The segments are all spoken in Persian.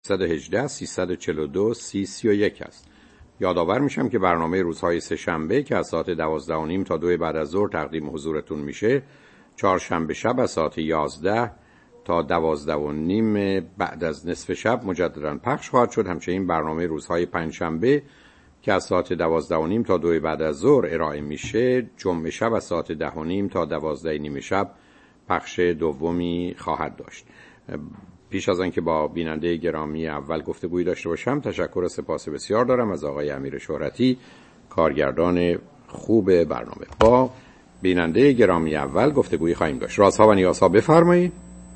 818 342 3031 است. یادآور میشم که برنامه روزهای سه شنبه که از ساعت 12:30 تا 2 بعد از ظهر تقدیم حضورتون میشه، چهارشنبه شب از ساعت 11 تا 12:30 بعد از نصف شب مجددا پخش خواهد شد. همچنین برنامه روزهای پنجشنبه که از ساعت 12:30 تا 2 بعد از ظهر ارائه میشه، جمعه شب از ساعت 10:30 تا 12:30 شب پخش دومی خواهد داشت. پیش از آنکه با بیننده گرامی اول گفتگویی داشته باشم، تشکر و سپاس بسیار دارم از آقای امیر شهرتی، کارگردان خوب برنامه. با بیننده گرامی اول گفتگویی خواهیم داشت. رازها و نیازها، بفرمایید.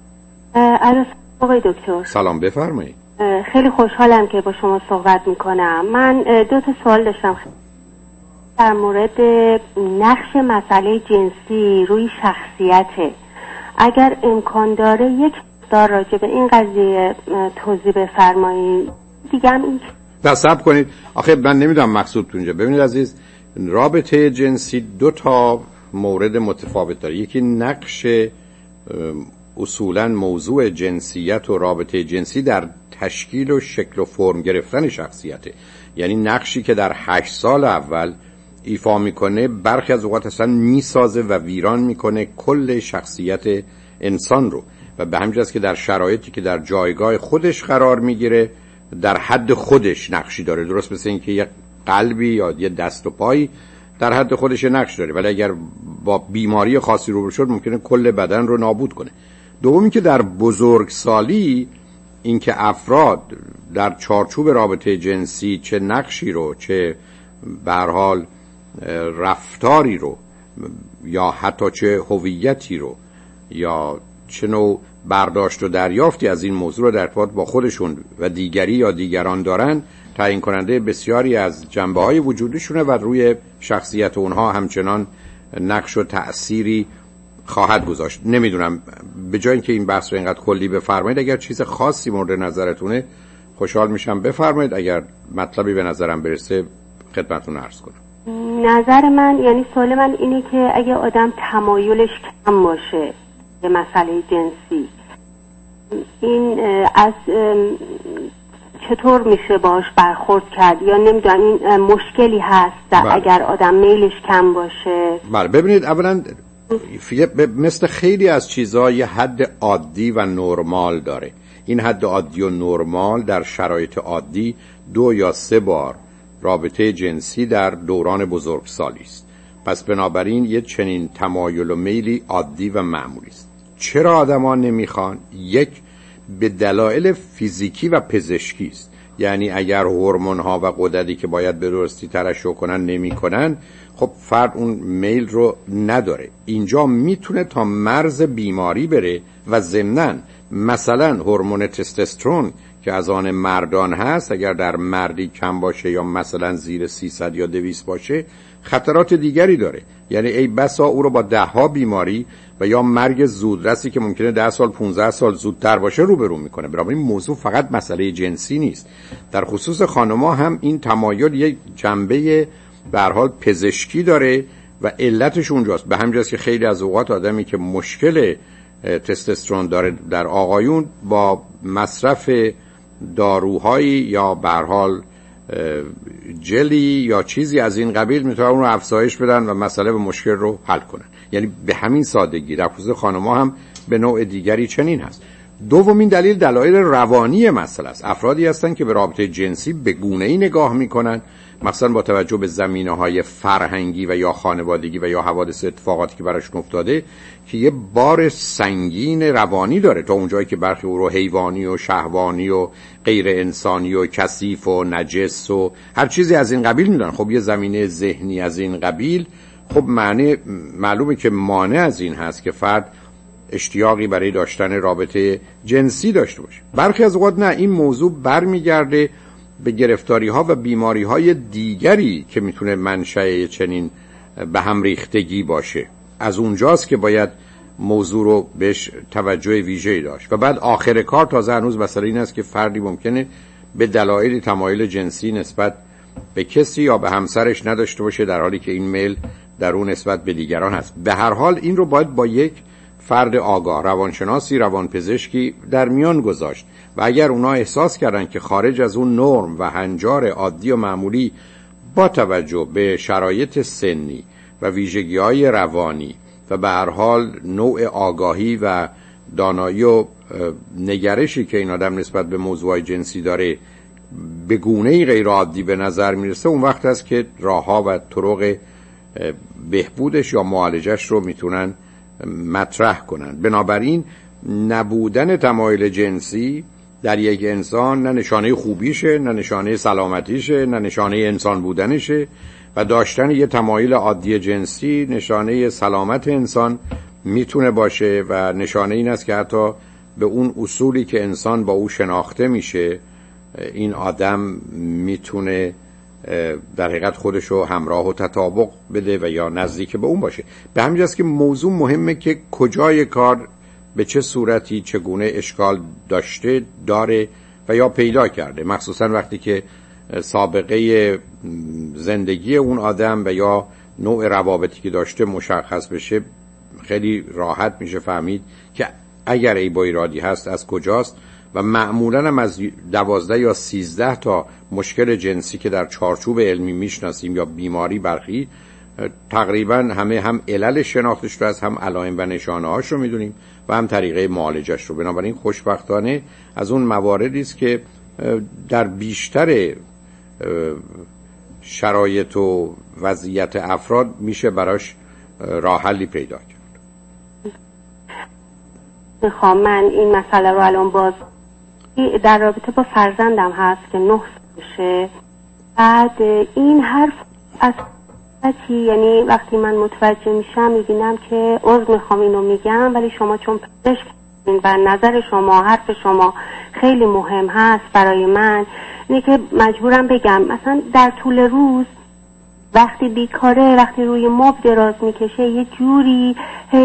آقای دکتر سلام، بفرمایید. خیلی خوشحالم که با شما صحبت میکنم. من 2 سوال داشتم در مورد نقش مسئله جنسی روی شخصیته. اگر امکان داره یک مقدار راجع به این قضیه توضیح بفرمایید. دیگه هم این صبر کنید. آخه من نمیدونم مقصودتون اینجا. ببینید عزیز، رابطه جنسی 2 تا مورد متفاوت داره. یکی نقش اصولا موضوع جنسیت و رابطه جنسی در تشکیل و شکل و فرم گرفتن شخصیته. یعنی نقشی که در 8 سال اول ایفا میکنه برخی از اوقات اصلا میسازه و ویران میکنه کل شخصیت انسان رو، و به همین جاست که در شرایطی که در جایگاه خودش قرار میگیره در حد خودش نقشی داره. درست مثل این که یه قلبی یا یه دست و پایی در حد خودش نقش داره، ولی اگر با بیماری خاصی روبرو شد ممکنه کل بدن رو نابود کنه. دومی که در بزرگسالی این که افراد در چارچوب رابطه جنسی چه نقشی رو، چه به هر حال رفتاری رو، یا حتی چه هویتی رو، یا چه نوع برداشت و دریافتی از این موضوع رو در ارتباط با خودشون و دیگری یا دیگران دارن، تعیین کننده بسیاری از جنبه‌های وجودشونه و روی شخصیت اونها همچنان نقش و تأثیری خواهد گذاشت. نمیدونم، به جای اینکه این بحث رو اینقدر کلی بفرمایید، اگر چیز خاصی مورد نظرتونه خوشحال میشم بفرمایید. اگر مطلبی به نظرم برسه خدمتتون عرض کنم. نظر من، یعنی سوال من اینه که اگه آدم تمایلش کم باشه به مسئله جنسی، این از چطور میشه باش برخورد کرد؟ یا نمیدونم این مشکلی هست اگر آدم میلش کم باشه؟ بله، ببینید اولا مثل خیلی از چیزها یه حد عادی و نرمال داره. این حد عادی و نرمال در شرایط عادی 2 یا 3 بار رابطه جنسی در دوران بزرگسالی است. پس بنابراین یه چنین تمایل و میلی عادی و معمولی است. چرا آدما نمیخوان؟ یک، به دلایل فیزیکی و پزشکی است. یعنی اگر هورمون‌ها و غددی که باید به درستی ترشح کنن نمی‌کنن، خب فرد اون میل رو نداره. اینجا میتونه تا مرز بیماری بره و ضمناً مثلا هورمون تستوسترون که از آن مردان هست، اگر در مردی کم باشه یا مثلا زیر 300 یا 200 باشه، خطرات دیگری داره. یعنی ای بسا او رو با 10 بیماری و یا مرگ زودرسی که ممکنه 10 سال 15 سال زودتر باشه روبرو میکنه. برای این موضوع فقط مسئله جنسی نیست. در خصوص خانم‌ها هم این تمایل یک جنبه به هر حال پزشکی داره و علتش اونجاست. به همین جاست که خیلی از اوقات آدمی که مشکل تستوسترون داره در آقایون با مصرف داروهایی یا به هر حال جلی یا چیزی از این قبیل میتونن اون رو افزایش بدن و مسئله به مشکل رو حل کنن. یعنی به همین سادگی در خصوص خانم‌ها هم به نوع دیگری چنین هست. دومین دلیل دلایل روانی مسئله است. افرادی هستن که به رابطه جنسی به گونه‌ای نگاه میکنن، مثلا با توجه به زمینه‌های فرهنگی و یا خانوادگی و یا حوادث اتفاقاتی که براشون افتاده، که یه بار سنگین روانی داره، تا اونجایی که برخی او رو حیوانی و شهوانی و غیر انسانی و کثیف و نجس و هر چیزی از این قبیل میدونن. خب یه زمینه ذهنی از این قبیل، خب معلومه که مانع از این هست که فرد اشتیاقی برای داشتن رابطه جنسی داشته باشه. برخی از اوقات نه، این موضوع برمیگرده به گرفتاری‌ها و بیماری‌های دیگری که میتونه منشأ چنین به هم ریختگی باشه. از اونجاست که باید موضوع رو بهش توجه ویژه‌ای داشت. و بعد آخر کار تازه هنوز مسئله این است که فردی ممکنه به دلایل تمایل جنسی نسبت به کسی یا به همسرش نداشته باشه، در حالی که این میل در اون نسبت به دیگران هست. به هر حال این رو باید با یک فرد آگاه، روانشناسی، روانپزشکی در میان گذاشت و اگر اونا احساس کردن که خارج از اون نرم و هنجار عادی و معمولی با توجه به شرایط سنی و ویژگی‌های روانی و به هر حال نوع آگاهی و دانایی و نگرشی که این آدم نسبت به موضوع جنسی داره به گونه‌ای غیر عادی به نظر میرسه، اون وقت است که راه‌ها و طرق بهبودش یا معالجش رو میتونن مطرح کنن. بنابراین نبودن تمایل جنسی در یک انسان نه نشانه خوبیشه، نه نشانه سلامتیشه، نه نشانه انسان بودنشه و داشتن یه تمایل عادی جنسی نشانه سلامت انسان میتونه باشه و نشانه این است که حتی به اون اصولی که انسان با او شناخته میشه این آدم میتونه در حقیقت خودشو همراه و تطابق بده و یا نزدیک به اون باشه. به همین جاست که موضوع مهمه که کجای کار به چه صورتی چگونه اشکال داشته داره و یا پیدا کرده، مخصوصا وقتی که سابقه زندگی اون آدم و یا نوع روابطی که داشته مشخص بشه. خیلی راحت میشه فهمید که اگر عیب و ایرادی هست از کجاست و معمولاً هم از 12 یا 13 تا مشکل جنسی که در چارچوب علمی میشناسیم یا بیماری برخی تقریباً همه هم علل شناختش رو از هم علائم و نشانه هاش رو میدونیم و هم طریقه معالجش رو. بنابراین خوشبختانه از اون مواردی است که در بیشتر شرایط و وضعیت افراد میشه براش راه حلی پیدا کرد. میخوام من این مسئله رو الان باز در رابطه با فرزندم هست که 9 سالشه. بعد این حرف از یعنی وقتی من متوجه میشم میبینم که عذر میخوام اینو میگم ولی شما چون پزشک و نظر شما حرف شما خیلی مهم هست برای من، اینه که مجبورم بگم مثلا در طول روز وقتی بیکاره، وقتی روی مبل دراز میکشه یه جوری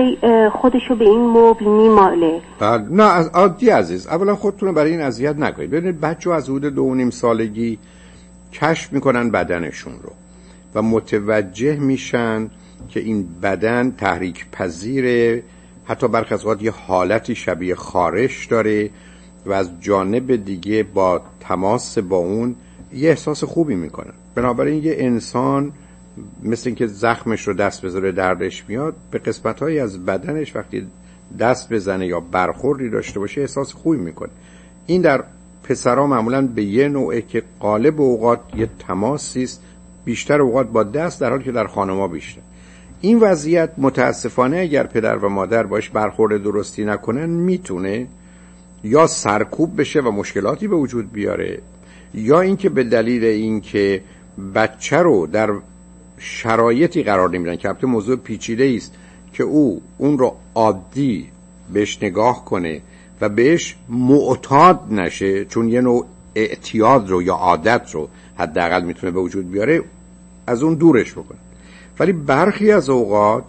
خودشو به این مبل میماله. نه از عادی عزیز، اولا خودتون برای این اذیت نکنید. ببینید بچه‌ها از حدود 2.5 سالگی کشف میکنن بدنشون رو و متوجه میشن که این بدن تحریک پذیره، حتی برخی از اوقات یه حالتی شبیه خارش داره و از جانب دیگه با تماس با اون یه احساس خوبی میکنن. بنابراین یه انسان مثل اینکه زخمش رو دست بذاره دردش میاد، به قسمت‌هایی از بدنش وقتی دست بزنه یا برخوردی داشته باشه احساس خوبی میکنه. این در پسرها معمولاً به یه نوعه که غالب اوقات یه تماسی است، بیشتر اوقات با دست، در حالی که در خانم‌ها بیشتر. این وضعیت متاسفانه اگر پدر و مادر باش برخورد درستی نکنن میتونه یا سرکوب بشه و مشکلاتی به وجود بیاره، یا اینکه به دلیل اینکه بچه رو در شرایطی قرار نمیدن که البته موضوع پیچیده است که اون رو عادی بهش نگاه کنه و بهش معتاد نشه، چون یه نوع اعتیاد رو یا عادت رو حداقل میتونه به وجود بیاره، از اون دورش بکنه. ولی برخی از اوقات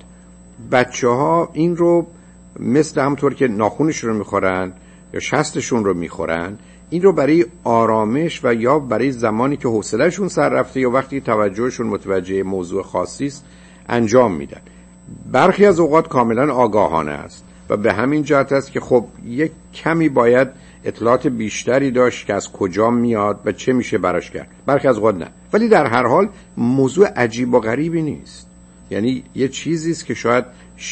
بچه‌ها این رو مثل همطور که ناخونشون رو میخورن یا شستشون رو میخورن، این رو برای آرامش و یا برای زمانی که حوصله‌شون سر رفته یا وقتی توجهشون متوجه موضوع خاصی است انجام میدن. برخی از اوقات کاملا آگاهانه است و به همین جهت است که خب یک کمی باید اطلاعات بیشتری داشت که از کجا میاد و چه میشه براش کرد. برخی از اوقات نه. ولی در هر حال موضوع عجیب و غریبی نیست. یعنی یه چیزی است که شاید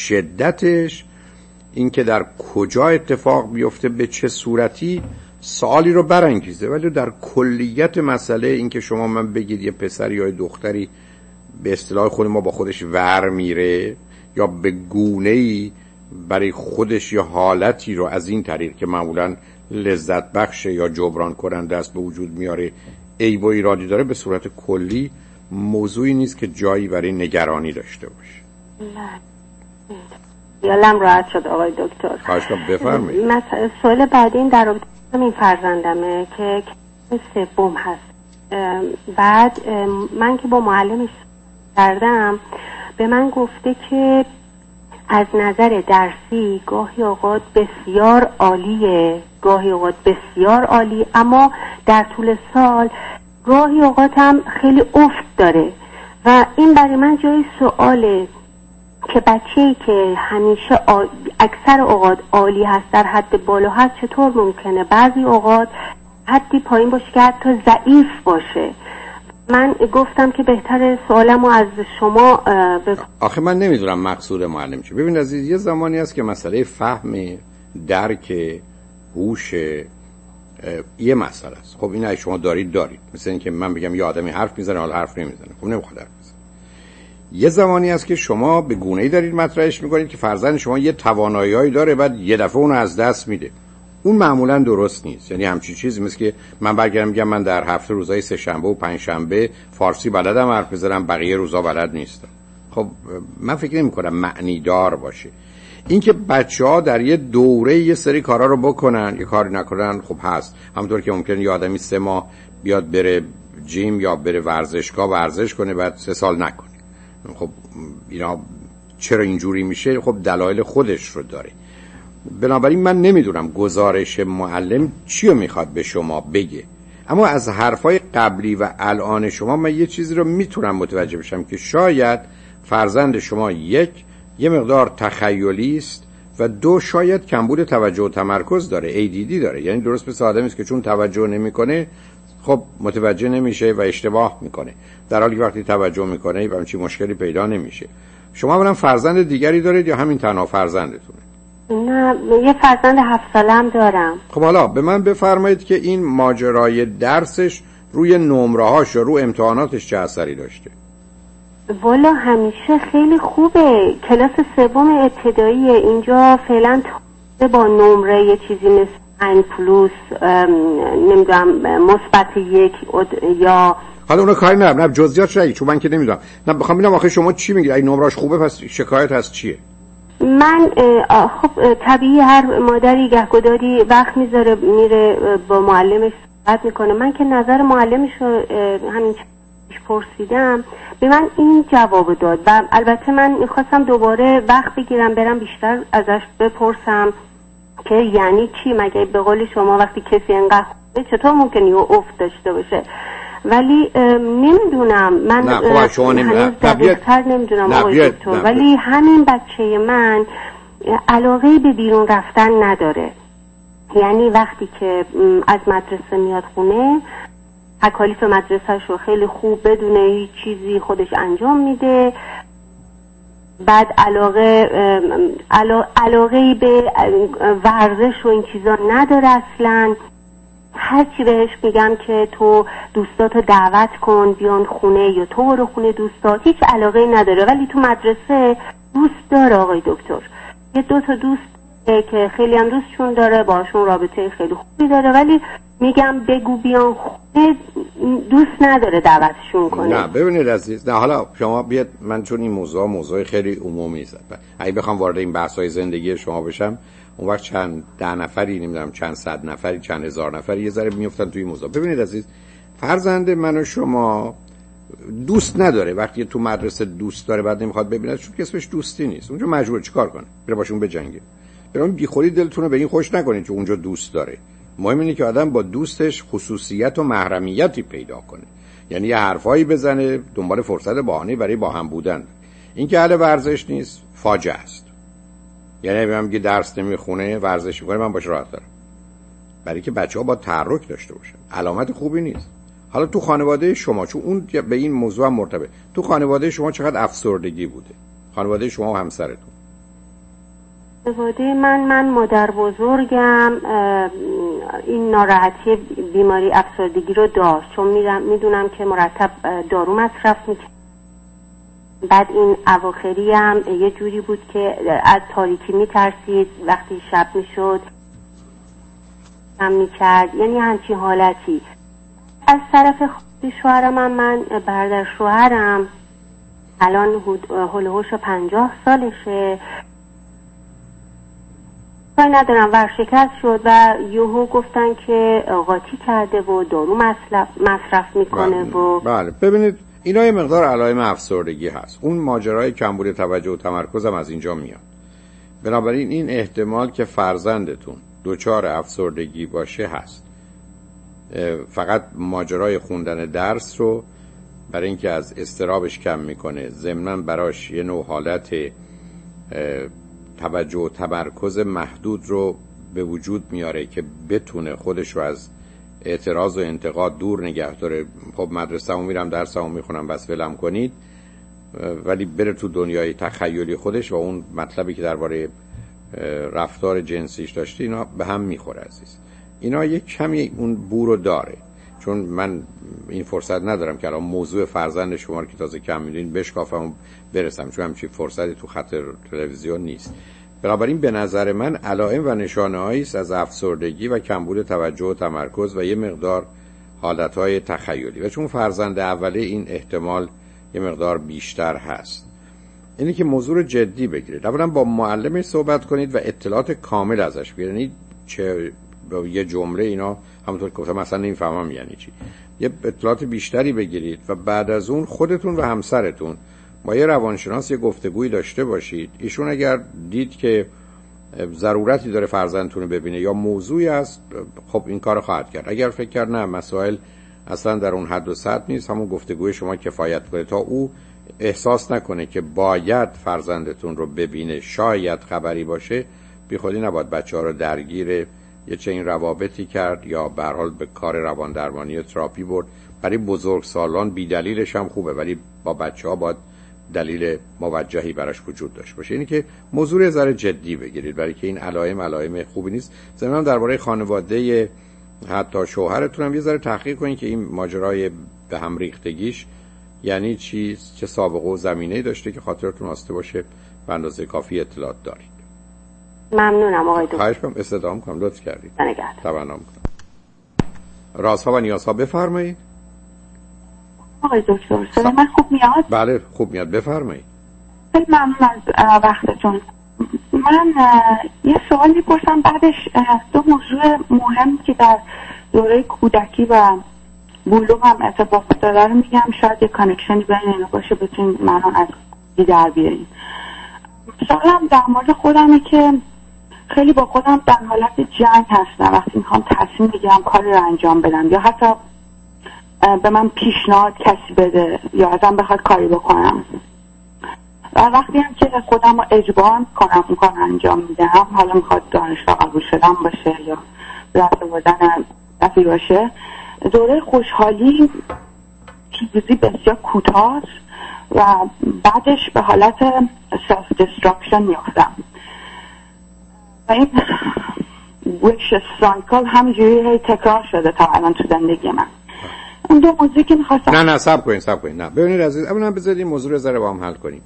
شدتش این که در کجا اتفاق بیفته به چه صورتی سوالی رو برانگیزه، ولی در کلیت مسئله این که شما من بگید یه پسری یا دختری به اصطلاح خود ما با خودش ور میره یا به گونه‌ای برای خودش یه حالتی رو از این طریق که معمولاً لذت بخشه یا جبران کننده است به وجود میاره عیب و ایرادی داره، به صورت کلی موضوعی نیست که جایی برای نگرانی داشته باشه. یالم راحت شد آقای دکتر. خواهش کنم بفرمایید. سوال بعدی این در رابطه با این فرزندمه که سوم هست. بعد من که با معلمش کردم به من گفته که از نظر درسی گاهی اوقات بسیار عالیه، گاهی اوقات بسیار عالی، اما در طول سال گاهی اوقات هم خیلی افت داره و این برای من جای سواله که بچه‌ای که همیشه اکثر اوقات عالی هست، در حد بالا هست، چطور ممکنه بعضی اوقات حدی پایین باشه که حتی ضعیف باشه؟ من گفتم که بهتره سوالمو از شما آخه من نمیدونم مقصود معلم چیه. ببین عزیز، یه زمانی هست که مسئله فهم، درک، هوش یه مسئله است. خب این شما دارید مثل این که من بگم یه آدمی حرف میزنه حالا حرف نمیزنه، خب نمیخواد حرف بزنه. یه زمانی هست که شما به گونه‌ای دارید مطرحش میکنید که فرزند شما یه توانایی‌ای داره، بعد یه دفعه اون از دست میده. اون معمولا درست نیست. یعنی همچین چیزی مثل که من برگردم میگم من در هفته روزهای سه شنبه و پنج شنبه فارسی بلدم حرف بزنم، بقیه روزا بلد نیستم. خب من فکر نمی‌کنم معنی دار باشه. اینکه بچه‌ها در یه دوره یه سری کارا رو بکنن، یه کاری نکنن، خب هست. همونطور که ممکنه یه آدمی 3 ماه بیاد بره جیم یا بره ورزشگاه ورزش کنه بعد 3 سال نکنه. خب اینا چرا اینجوری میشه؟ خب دلایل خودش رو داره. بنابراین من نمیدونم گزارش معلم چی رو میخواد به شما بگه، اما از حرفای قبلی و الان شما من یه چیزی رو میتونم متوجه بشم که شاید فرزند شما یه مقدار تخیلی است و 2 شاید کمبود توجه و تمرکز داره، ADD داره. یعنی درست مثل آدمی است که چون توجه نمیکنه خب متوجه نمیشه و اشتباه میکنه، در حالی که وقتی توجه میکنه همچین مشکلی پیدا نمیشه. شما اولا فرزند دیگری دارید یا همین تنها فرزندتونه؟ نه، یه فرزند 7 سالم دارم. خب حالا به من بفرمایید که این ماجرای درسش روی نمره‌هاش یا رو امتحاناتش چه اثری داشته؟ والا همیشه خیلی خوبه. کلاس 3 ابتدایی اینجا فعلا با نمره یه چیزی مثل 5 پلوس نمیدونم مثبت 1 یا حالا اونا کاری نه جزئیات شدی، چون من که نمیدونم. نه بخوام ببینم آخه شما چی میگید؟ اگه نمره‌اش خوبه پس شکایت از چیه؟ من خب طبیعی هر مادری گهگداری وقت میذاره میره با معلمش صحبت میکنه. من که نظر معلمش رو همین پرسیدم، به من این جواب داد و البته من میخواستم دوباره وقت بگیرم برم بیشتر ازش بپرسم که یعنی چی، مگه به قول شما وقتی کسی انقدر خوبه چطور ممکنه یه افت داشته باشه؟ ولی نمیدونم من نه شما نمیدونم آقای دکتر، ولی همین بچه من علاقه به بیرون رفتن نداره. یعنی وقتی که از مدرسه میاد خونه تکالیف مدرسه‌ش رو خیلی خوب بدون هیچ چیزی خودش انجام میده، بعد علاقه به ورزش و این چیزا نداره اصلا. هرچی بهش میگم که تو دوستاتو دعوت کن بیان خونه یا تو برو خونه دوستات، هیچ علاقه نداره. ولی تو مدرسه دوست داره آقای دکتر. یه 2 تا دوست که خیلی هم دوستشون داره، باشون رابطه خیلی خوبی داره، ولی میگم بگو بیان خونه دوست نداره دعوتشون کنه. نه ببینید عزیز، نه حالا شما بیاد، من چون این موضوع خیلی عمومی است، اگه بخوام وارد این بحث‌های زندگی شما بشم اون وقت چند 10 نفری نمیدونم چند صد نفری چند هزار نفری یه ذره میافتن توی این موضوع. ببینید عزیز، فرزند من و شما دوست نداره. وقتی تو مدرسه دوست داره بعد نمیخواد ببینه، چون که اسمش دوستی نیست. اونجا مجبور چیکار کنه؟ بره باشون بجنگه. برام بیخودی دلتون رو به این خوش نکنید که اونجا دوست داره. مهم اینه که آدم با دوستش خصوصیت و محرمیتی پیدا کنه، یعنی یه حرفایی بزنه، دنبال فرصت بهانه برای با هم بودن. این که اهل ورزش نیست فاجعه است. یعنی میگم که درس نمیخونه ورزش میکنه من باش راحت دارم، برای که بچه‌ها با تحرک داشته باشن. علامت خوبی نیست. حالا تو خانواده شما، چون اون به این موضوع هم مرتبط، تو خانواده شما چقدر افسردگی بوده؟ خانواده شما و همسرتون؟ خانواده من مادر بزرگم این ناراحتی بیماری افسردگی رو داشت، چون میدونم که مرتب دارو مصرف میکنه. بعد این اواخری هم یه جوری بود که از تاریکی میترسید، وقتی شب میشد هم میکرد، یعنی همچین حالتی. از طرف خود شوهرم من برادر شوهرم الان هلوهوش 50 سالشه، کاری ندارم، ورشکست شد و یوهو گفتن که قاطی کرده و دارو مصرف میکنه. و بله ببینید اینا یه مقدار علائم افسردگی هست. اون ماجرای کمبود توجه و تمرکز هم از اینجا میاد. بنابراین این احتمال که فرزندتون دچار افسردگی باشه هست. فقط ماجرای خوندن درس رو برای اینکه از اضطرابش کم میکنه، ضمناً براش یه نوع حالت توجه و تمرکز محدود رو به وجود میاره که بتونه خودش رو از اعتراض و انتقاد دور نگه داره. خب مدرسه‌مو میرم، درسمو میخونم، بس ولم کنید، ولی بره تو دنیای تخیلی خودش و اون مطلبی که درباره رفتار جنسیش داشته اینا به هم میخوره عزیز. اینا یک کمی اون بورو داره. چون من این فرصت ندارم که الان موضوع فرزند شما رو که تازه کم میدونید بشکافم و برسم، چون همچین فرصتی تو خط تلویزیون نیست. بنابراین به نظر من علائم و نشانه‌هایی است از افسردگی و کمبود توجه و تمرکز و یه مقدار حالتهای تخیلی، و چون فرزند اوله این احتمال یه مقدار بیشتر هست. اینی که موضوع رو جدی بگیرید. اولا با معلمش صحبت کنید و اطلاعات کامل ازش بگیرید. چه یه جمله اینا همونطور که گفتم مثلا نمیفهمم یعنی چی. یه اطلاعات بیشتری بگیرید و بعد از اون خودتون و همسرتون با یه روانشناس یه گفتگویی داشته باشید. ایشون اگر دید که ضرورتی داره فرزندتون رو ببینه یا موضوعی است، خب این کار خواهد کرد. اگر فکر کرد نه مسائل اصلا در اون حد و سطح نیست، همون گفتگوی شما کفایت کنه تا او احساس نکنه که باید فرزندتون رو ببینه، شاید خبری باشه، بی خودی نباید بچه‌ها رو درگیر یه چنین روابطی کرد یا به هر حال به کار روان درمانی و تراپی برد. برای بزرگسالان بی دلیلش هم خوبه، ولی با بچه‌ها باید دلیل موجهی براش وجود داشته باشه. اینی که موضوع رو ذره جدی بگیرید، برای که این علائم خوبی نیست. ضمن درباره خانواده حتی شوهرتون هم یه ذره تحقیق کنید که این ماجرای به هم ریختگیش یعنی چی، چه سابقه و زمینه‌ای داشته که خاطرتون آسوده باشه. به اندازه کافی اطلاعات دارید. ممنونم آقای دکتر. خواهش می‌کنم استدعا کنم، لطف کردید. تمام کنم. رازها و نیازها بفرمایید. آقای دکتر صدای من خوب میاد؟ بله خوب میاد، بفرمایید. خیلی ممنون از وقتتون. من یه سوال میپرسم بعدش دو موضوع مهم که در دوره کودکی و بلوغ هم اتفاق افتاده رو میگم، شاید یه کانکشنی بین اینا باشه، بتونید منو از در بیارین. سوالم در مورد خودمه که خیلی با خودم در حالت جنگ هستم وقتی میخوام تصمیم بگیرم کاری رو انجام بدم، یا حتی به من پیشنهاد کسی بده یا ازم بخواد کاری بکنم، و وقتی هم که خودم رو اجبار میکنم اون کار انجام میدم، حالا میخواد دانشگاه قبول شدم باشه یا رفت بودن رفی باشه، دوره خوشحالی چیزی بسیار کوتاه و بعدش به حالت سلف دسترکشن میافتم و این ویش سایکل همینجوری تکرار شده تا الان تو زندگی من. اون دو موضوعی که میخواستم نه صبر کنین. نه ببینید عزیز، اولا بذارید این موضوع رو ذره با هم حل کنیم.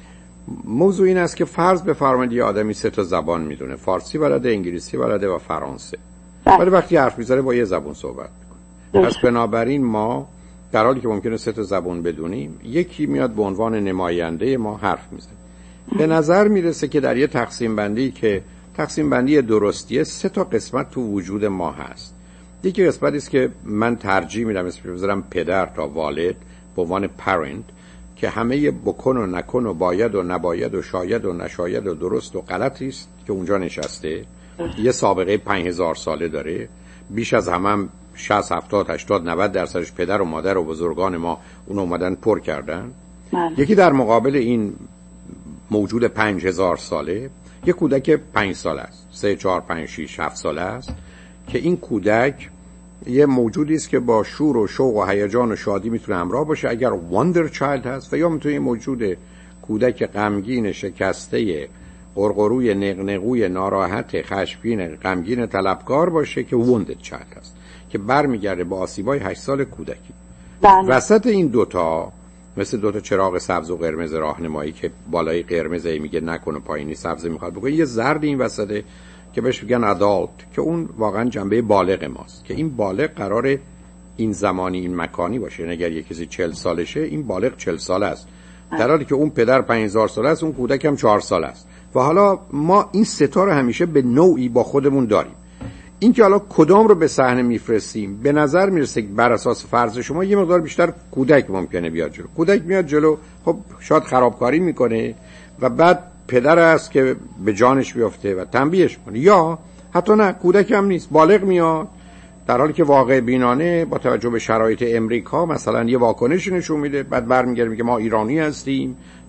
موضوع این است که فرض بفرمایید یه آدمی 3 تا زبان میدونه، فارسی بلده، انگلیسی بلده و فرانسه، ولی وقتی حرف میزنه با یه زبان صحبت میکنه. پس بنابراین ما در حالی که ممکنه 3 تا زبان بدونیم، یکی میاد به عنوان نماینده ما حرف میزنه. به نظر میرسه که در یه تقسیم بندی که تقسیم بندی درستیه 3 تا قسمت تو وجود ما هست. یکی قسمتی است که من ترجیح میدم اسمش بذارم پدر تا والد به عنوان parent، که همه بکن و نکن و باید و نباید و شاید و نشاید و درست و غلطی است که اونجا نشسته. یه سابقه 5000 ساله داره، بیش از همه 60 70 80 90 درصدش پدر و مادر و بزرگان ما اون اومدن پر کردن. یکی در مقابل این موجود 5000 ساله یه کودک 5 ساله است، 3 4 5 6 7 ساله است، که این کودک یه موجودی است که با شور و شوق و هیجان و شادی میتونه همراه باشه اگر واندر چایلد هست، و یا میتونه موجود کودک غمگین شکسته قرقروی نقنقوی ناراحت خشمگین غمگین طلبکار باشه که ووندد چایلد هست، که برمیگرده با آسیبای 8 سال کودکی. وسط این دوتا مثل 2 تا چراغ سبز و قرمز راهنمایی که بالای قرمز میگه نکنه، پایینی سبز میخواد بکنه، یه زرد این وسطه که بهش میگن ادالت، که اون واقعا جنبه بالغ ماست، که این بالغ قراره این زمانی این مکانی باشه. اگر یه کسی 40 سالشه این بالغ 40 ساله است، در حالی که اون پدر 5000 ساله است، اون کودک هم 4 ساله است. و حالا ما این 3 تا رو همیشه به نوعی با خودمون داریم. این که حالا کدام رو به صحنه میفرستیم، به نظر میرسه که بر اساس فرض شما یه مقدار بیشتر کودک ممکنه بیاد جلو. کودک میاد جلو، خب شاید خرابکاری میکنه و بعد پدر است که به جانش بیفته و تنبیهش کنه، یا حتی نه کودک هم نیست، بالغ میاد در حالی که واقع بینانه با توجه به شرایط امریکا مثلا یه واکنش نشون میده، بعد برمیگرده میگه ما ایرانی هستیم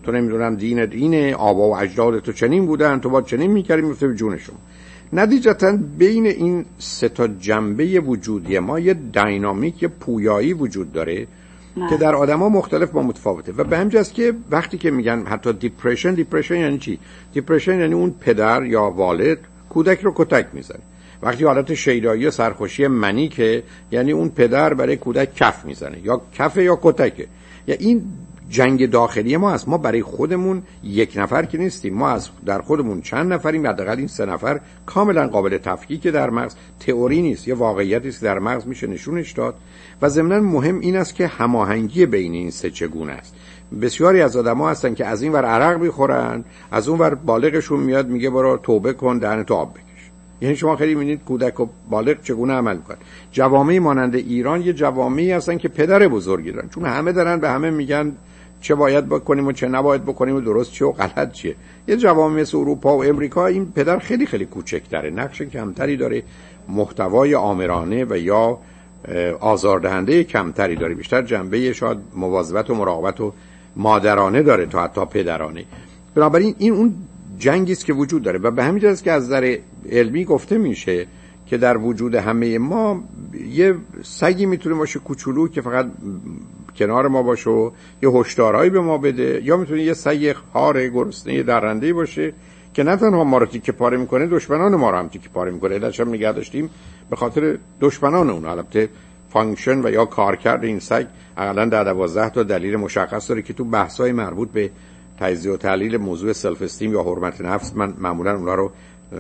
تو نمیدونم دینت اینه، آبا و اجداد تو چنین بودن، تو با چنین میکردی، میفته به جون شما. نتیجتا بین این سه تا جنبه وجودی ما یه دینامیک، یه پویایی وجود داره که در آدما مختلف با متفاوته. و به همین جاست که وقتی که میگن حتی دیپرشن یعنی چی؟ دیپرشن یعنی اون پدر یا والد کودک رو کتک میزنه. وقتی حالت شیدایی و سرخوشی منیکه یعنی اون پدر برای کودک کف میزنه، یا کفه یا کتکه. یا این جنگ داخلی ما هست. ما برای خودمون یک نفر که نیستیم، ما از در خودمون چند نفریم. حداقل این 3 نفر کاملا قابل تفکیک در مغز، تئوری نیست، یه واقعیتی است در مغز میشه نشونش داد. و ضمن مهم این است که هماهنگی بین این سه چگونه است. بسیاری از آدم‌ها هستن که از این ور عرق میخورن، از اون ور بالغشون میاد میگه برو توبه کن، دهنت آب بکش. یعنی شما خیلی می‌بینید کودک و بالغ چگونه عمل می‌کنن. جوامع مانند ایران یه جوامعی هستن که پدر بزرگی دارن، چون همه دارن به همه میگن چه باید بکنیم و چه نباید بکنیم و درست چیه و غلط چیه. یه جوامع مثل اروپا و امریکا این پدر خیلی خیلی کوچکتره، نقش کمتری داره، محتوای آمرانه و یا آزاردهنده کمتری داره، بیشتر جنبه شاید مواظبت و مراقبت و مادرانه داره تا حتی پدرانه. بنابراین این اون جنگی است که وجود داره و به همین جهت که از نظر علمی گفته میشه که در وجود همه ما یه سگی میتونه باشه کوچولو که فقط کنار ما باشه و یه هشدارایی به ما بده، یا میتونه یه سگ هار گرسنه درنده‌ای باشه که نه تنها ما رو تیکه پاره میکنه، دشمنان ما رو هم تیکه پاره میکنه. علتش هم نگه داشتیم به خاطر دشمنان اون. البته فانکشن و یا کارکرد این سگ حداقل 12 تا دلیل مشخص داره که تو بحث‌های مربوط به تجزیه و تحلیل موضوع سلف استیم یا حرمت نفس من معمولا اونا رو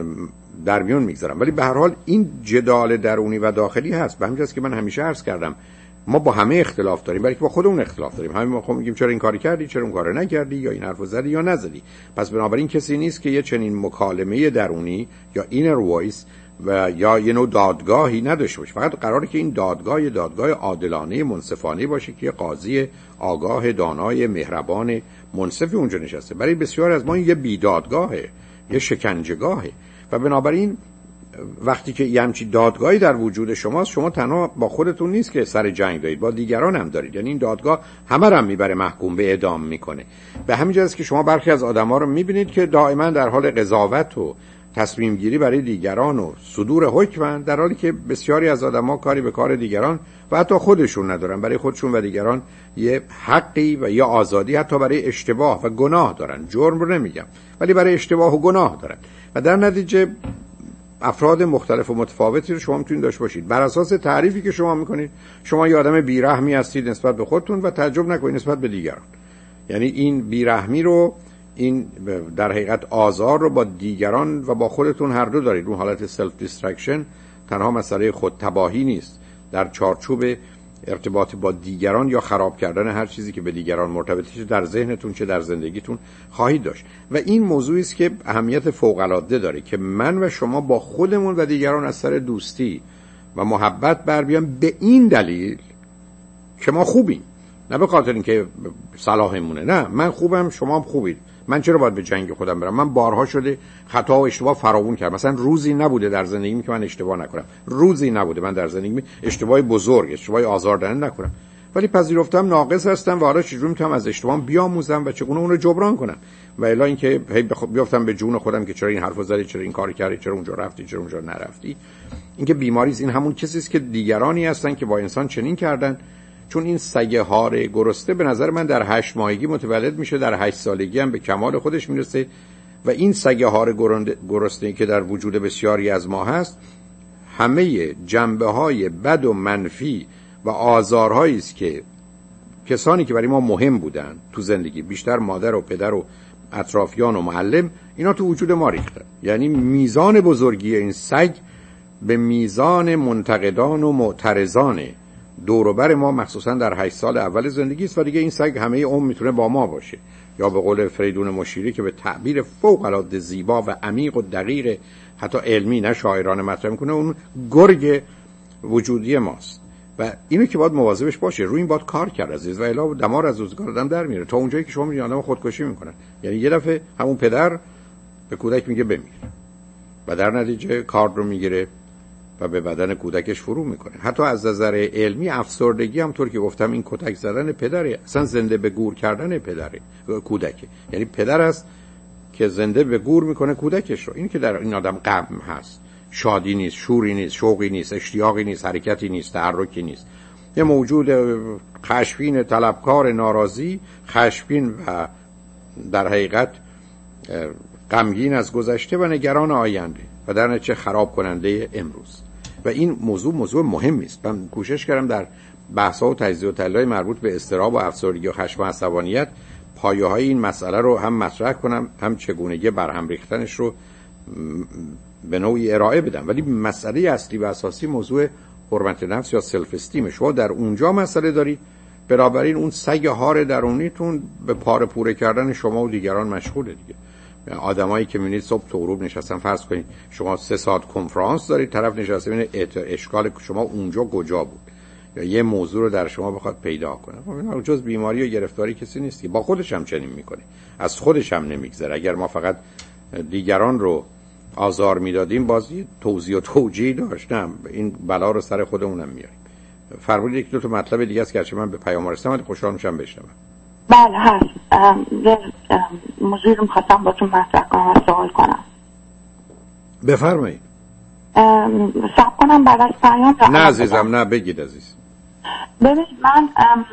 در میون میگذارم. ولی به هر حال این جدال درونی و داخلی هست. به همین جاست که من همیشه عرض کردم ما با همه اختلاف داریم، بلکه با خودمون اختلاف داریم. همین ما خودمون میگیم چرا این کاری کردی، چرا اون کارو نکردی، یا این حرفو زدی یا نزدی. پس بنابراین کسی نیست که یه چنین مکالمه درونی یا اینر وایس و یا یه نوع دادگاهی نداشته باشه. فقط قراره که این دادگاه عادلانه منصفانه باشه که یه قاضی آگاه دانای مهربان منصفی اونجا نشسته. برای بسیار از ما این یه بیدادگاهه، یه شکنجهگاهه. و بنابراین وقتی که یه همچین دادگاهی در وجود شماست، شما تنها با خودتون نیست که سر جنگ دارید، با دیگران هم دارید. یعنی این دادگاه همه رو هم میبره محکوم به اعدام میکنه. به همین جهت که شما برخی از آدما رو میبینید که دائما در حال قضاوت و تصمیم گیری برای دیگران و صدور حکمن، در حالی که بسیاری از آدما کاری به کار دیگران و حتی خودشون ندارن. برای خودشون و دیگران یه حقی و یا آزادی حتی برای اشتباه و گناه دارن. جرم رو نمیگم، ولی برای اشتباه و گناه دارن. و در نتیجه افراد مختلف و متفاوتی رو شما میتونید داشته باشید. بر اساس تعریفی که شما میکنید، شما یه آدم بیرحمی هستید نسبت به خودتون و تعجب نکنید نسبت به دیگران. یعنی این بیرحمی رو، این در حقیقت آزار رو با دیگران و با خودتون هر دو دارید. اون حالت سلف دیسترکشن تنها مسئله خودتباهی نیست، در چارچوب ارتباط با دیگران یا خراب کردن هر چیزی که به دیگران مرتبطه، چه در ذهنتون چه در زندگیتون خواهید داشت. و این موضوعی است که اهمیت فوق‌العاده داره که من و شما با خودمون و دیگران از سر دوستی و محبت بر بیام، به این دلیل که ما خوبیم، نه به خاطر اینکه صلاحمونه. نه، من خوبم، شما هم خوبید. من چرا باید به جنگ خودم برم؟ من بارها شده خطا و اشتباه فراوون کردم. مثلا روزی نبوده در زندگیم که من اشتباه نکنم. روزی نبوده من در زندگیم اشتباه بزرگ، اشتباه آزاردهنده نکنم. ولی پذیرفتم ناقص هستم و حالا چجوری میتونم از اشتباهم بیاموزم و چگونه اون رو جبران کنم. و الا اینکه بیافتم به جون خودم که چرا این حرفو زدی، چرا این کارو کردی، چرا اونجا رفتی، چرا اونجا نرفتی. اینکه بیماری است. این همون کسی است که دیگرانی هستن که با انسان چنین کردن. چون این سگ هار گرسنه به نظر من در 8 ماهگی متولد میشه، در 8 سالگی هم به کمال خودش میرسه. و این سگ هار گرسنه که در وجود بسیاری از ما هست، همه جنبه‌های بد و منفی و آزارهایی است که کسانی که برای ما مهم بودن تو زندگی، بیشتر مادر و پدر و اطرافیان و معلم، اینا تو وجود ما ریختن. یعنی میزان بزرگی این سگ به میزان منتقدان و معترضان دور و بر ما مخصوصا در 8 سال اول زندگی است. و دیگه این سگ همه عمر میتونه با ما باشه، یا به قول فریدون مشیری که به تعبیر فوق العاده زیبا و عمیق و دقیق حتی علمی نه شاعرانه مطرح میکنه، اون گرگ وجودی ماست. و اینو که باید مواظبش باشه، روی این باید کار کرد عزیز، و الا دمار از روزگار آدم در میره تا اونجایی که شما میبینید آدم خودکشی میکنن. یعنی یه دفعه همون پدر به کودک میگه بمیر و در نتیجه کارد رو میگیره و به بدن کودکش فرو میکنه. حتی از نظر علمی افسردگی هم طور که گفتم این کتک زدن پدره، اصلا زنده به گور کردن پدره کودکه، یعنی پدر است که زنده به گور میکنه کودکش رو. این که در این آدم غم هست، شادی نیست، شوری نیست، شوقی نیست، اشتیاقی نیست، حرکتی نیست، تحرکی نیست، یه موجود خشمگین، طلبکار، ناراضی، خشمگین و در حقیقت غمگین از گذشته و نگران آینده و در نتیجه خراب کننده امروز. و این موضوع مهمی است. من کوشش کردم در بحث‌ها و تجزیه و تحلیل‌های مربوط به اضطراب و افسردگی و خشم و عصبانیت پایه‌های این مسئله رو هم مطرح کنم، هم چگونگی برهم ریختنش رو به نوعی ارائه بدم. ولی مسئله اصلی و اساسی موضوع حرمت نفس یا سلف استیم. شما در اونجا مسئله دارید، بنابراین اون سگ هار درونیتون به پاره پوره کردن شما و دیگران مشغوله دیگه. آدمایی که می‌بینید صبح تا غروب نشستن، فرض کنید شما 3 ساعت کنفرانس دارید، طرف نشسته ببینه اشکال شما اونجا کجا بود یا یه موضوع رو در شما بخواد پیدا کنه. خب جز بیماری و گرفتاری کسی نیست که با خودش هم چنین میکنه، از خودش هم نمیگذره. اگر ما فقط دیگران رو آزار میدادیم بازی توضیح و توجیه داشت، نه این بلا رو سر خودمونم میاریم. فرمودید یک دو تا مطلب دیگه است که چه من به پیام رسیدم ولی خوشحال میشم بشنوم. بله هست. موضوعی رو می‌خواستم باتون مطرح کنم و سوال کنم. بفرمایید. صبر کنم بعد از پیام؟ نه عزیزم، نه بگید عزیز. ببینید من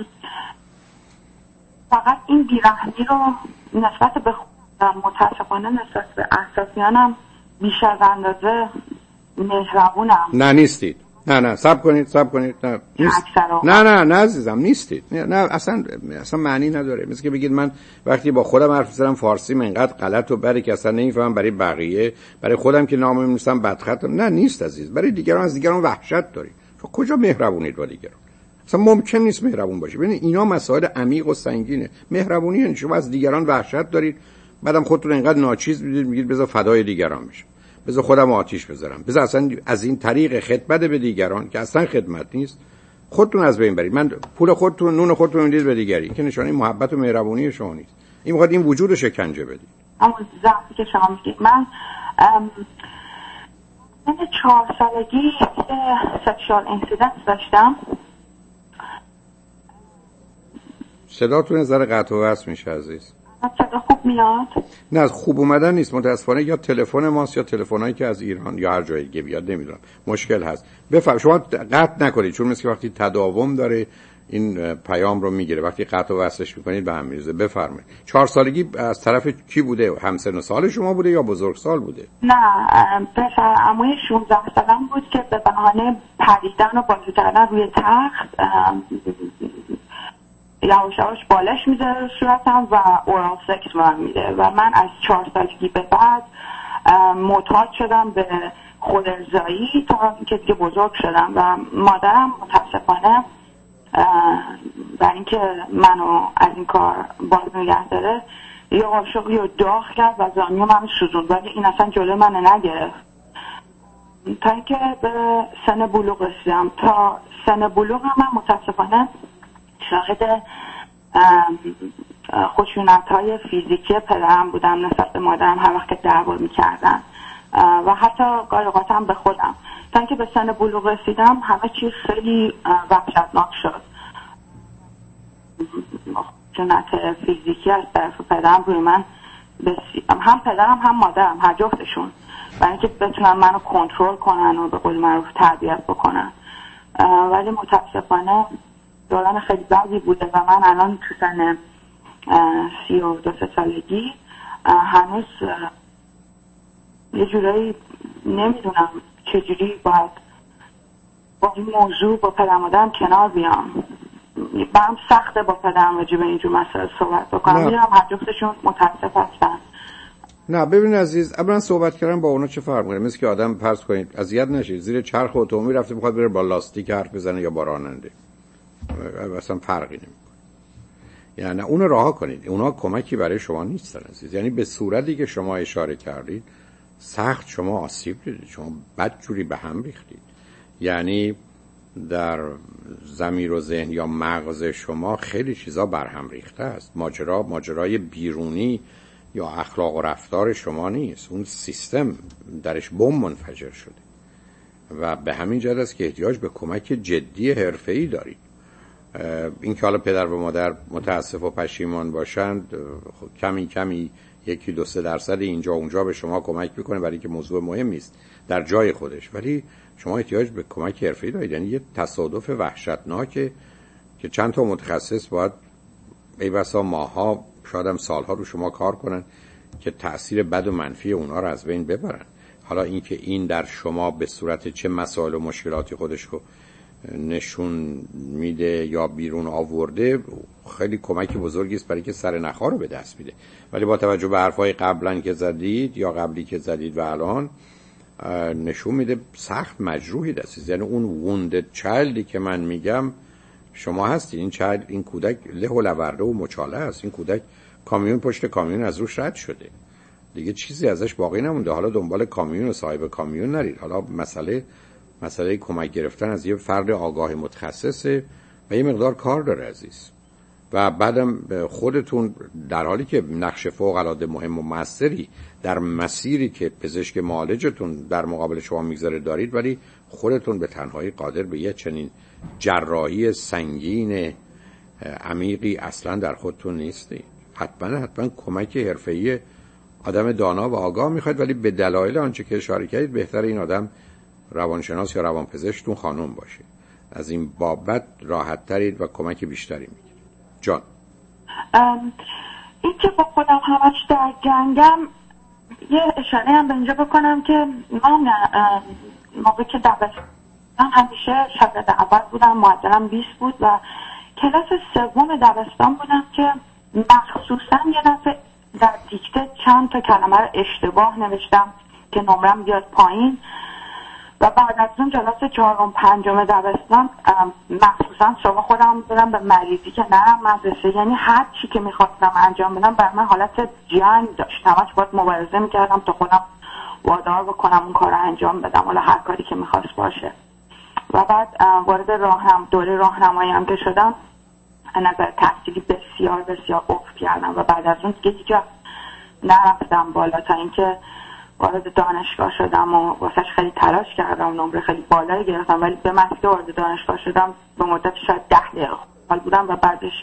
فقط این بی‌رحمی رو نسبت به خودم، متاسفانه نسبت به اطرافیانم بیش از اندازه مهربونم. نه نیستید. نه صبر کنید نه نیست. نه عزیزم نیستید. نه اصلا معنی نداره. مثل که بگید من وقتی با خودم حرف می‌زنم فارسی من اینقدر غلط و بده که اصلا نمی‌فهمم، برای بقیه، برای خودم که نامه می‌نویسم بدخطم. نه نیست عزیز. برای دیگران از دیگران وحشت دارید. شما کجا مهربونید با دیگران؟ اصلا ممکن نیست مهربون باشید. ببینید اینا مسائل عمیق و سنگینه. مهربونی یعنی شما از دیگران وحشت دارید، بعدم خودتون اینقدر ناچیز میگید بذار فدای دیگران بشم، بذار خودم آتیش بذارم، بذار اصلا از این طریق خدمت به دیگران که اصلا خدمت نیست خودتون از بین برید. من پول خودتون، نون خودتون میدید به دیگری، که نشانه محبت و مهربونی شما نیست. این میخواد این وجود رو شکنجه بدید. اما ضعفی که شما میگید، من 4 سالگی سکشوال اینسیدنس داشتم. صداتون از ذره قطع و وصل میشه عزیز. صدا خوب میاد؟ نه از خوب اومدن نیست متاسفانه، یا تلفن ماست یا تلفنایی که از ایران یا هر جای دیگه بیاد، نمیدونم مشکل هست. بفرمایید. شما قطع نکنید چون مثل وقتی تداوم داره این پیام رو میگیره، وقتی قطع و وصلش میکنید به هم میریزه. بفرمایید. 4 سالگی از طرف کی بوده؟ همسن و سال شما بوده یا بزرگسال بوده؟ نه پسر عموی 16 سالم بود که به بهانه پریدن و بازی کردن روی تخت یواش یواش بالش میذاره صورتم و اورال سکس من میده و من از 4 سالگی به بعد معتاد شدم به خودارضایی تا اینکه دیگه بزرگ شدم و مادرم متاسفانه برای اینکه منو از این کار باز نگه داره یه قاشقی رو داغ کرد و زانیو من سوزوند، ولی این اصلا جلوی من نگرفت تا اینکه به سن بلوغ رسیدم. تا سن بلوغ من متاسفانه شاهد خشونت‌های فیزیکی پدرم بودم نسبت به مادرم هر وقت که دعوا می‌کردن و حتی گاهی اوقات هم به خودم. تا اینکه به سن بلوغ رسیدم همه چیز خیلی وحشتناک شد. خشونت فیزیکی از طرف پدرم روی من هم پدرم هم مادرم هر جفتشون، برای اینکه بتونن منو کنترل کنن و به قول معروف تربیت بکنن. ولی متاسفانه دوران خیلی بدی بوده و من الان تو سن 32 سالگی هنوز یه جورایی نمیدونم چجوری باید با این موضوع با پدر مادرم کنار بیام. برام سخته با پدرم راجع به اینجور مسائل صحبت بکنم. میدونم هر جفتشون متاسف هستن. نه ببین عزیز، اولا صحبت کردن با اونا چه فرق میکنه؟ مثل که آدم فرض کنید اذیت نشید زیر چرخ اتومبیل رفته میخواد بره با لاستیک حرف بزنه یا با راننده، اصلا فرقی نمیکنه. یعنی اون رها کنید، اونا کمکی برای شما نیستن عزیز. یعنی به صورتی که شما اشاره کردید سخت شما آسیب دیدید، شما بدجوری به هم ریختید. یعنی در ضمیر و ذهن یا مغز شما خیلی چیزا برهم ریخته است. ماجرای بیرونی یا اخلاق و رفتار شما نیست، اون سیستم درش بمب منفجر شده. و به همین جهت است که احتیاج به کمک جدی حرفه‌ای دارید. این که حالا پدر و مادر متاسف و پشیمان باشند کمی 1-2-3% اینجا اونجا به شما کمک میکنه، برای که موضوع مهمی است در جای خودش، ولی شما احتیاج به کمک حرفه‌ای دارید. یعنی یه تصادف وحشتناکه که چند تا متخصص باید ای بسا ماها شاید هم سالها رو شما کار کنن که تأثیر بد و منفی اونا رو از بین ببرن. حالا اینکه این در شما به صورت چه مسائل و مشکلاتی خودش رو نشون میده یا بیرون آورده خیلی کمک بزرگی است برای که سر نخا رو به دست میده. ولی با توجه به حرفای قبلا که زدید یا قبلی که زدید و الان نشون میده سخت مجروحی هستید. یعنی اون wounded childی که من میگم شما هستید. این کودک له و لورده و مچاله است. این کودک کامیون پشت کامیون از روش رد شده، دیگه چیزی ازش باقی نمونده. حالا دنبال کامیون و صاحب کامیون نرید. حالا مسئله کمک گرفتن از یه فرد آگاه متخصصه و یه مقدار کار داره عزیز. و بعدم خودتون در حالی که نقش فوق العاده مهم و موثری در مسیری که پزشک معالجتون در مقابل شما میگذاره دارید، ولی خودتون به تنهایی قادر به یه چنین جراحی سنگین عمیقی اصلا در خودتون نیستید. حتما کمک حرفه‌ای آدم دانا و آگاه میخواید، ولی به دلایل آنچه که اشاره کردید بهتر این آدم روانشناس یا روانپزشکتون خانم باشه. از این بابت راحت ترید و کمک بیشتری میگیرید. جان این که با خودم همش در جنگم، یه اشاره هم به اینجا بکنم که من موقع که دبستان همیشه شاگرد اول بودم، معدلم 20 بود و کلاس سوم دبستان بودم که مخصوصا یه دفعه در دیکته چند تا کلمه رو اشتباه نوشتم که نمرم بیاد پایین و بعد از اون جلسه 4-5 دبستان مخصوصا صبح خودم دادم به مریضی که نه مدرسه، یعنی هر چی که میخواستم انجام بدم بر من حالت جنگ داشت. همش باید مبارزه میکردم تا خودم وادار بکنم اون کار رو انجام بدم، حالا هر کاری که میخواست باشه. و بعد وارد دوره راهنمایی هم که شدم از نظر تحصیلی بسیار افت کردم و بعد از اون دیگه هیچ نرفتم بالا تا اینکه وارد دانشگاه شدم و واسش خیلی تلاش کردم، نمره خیلی بالایی گرفتم، ولی به محض که وارد دانشگاه شدم به مدت شاید 10 دقیقه حال بودم و بعدش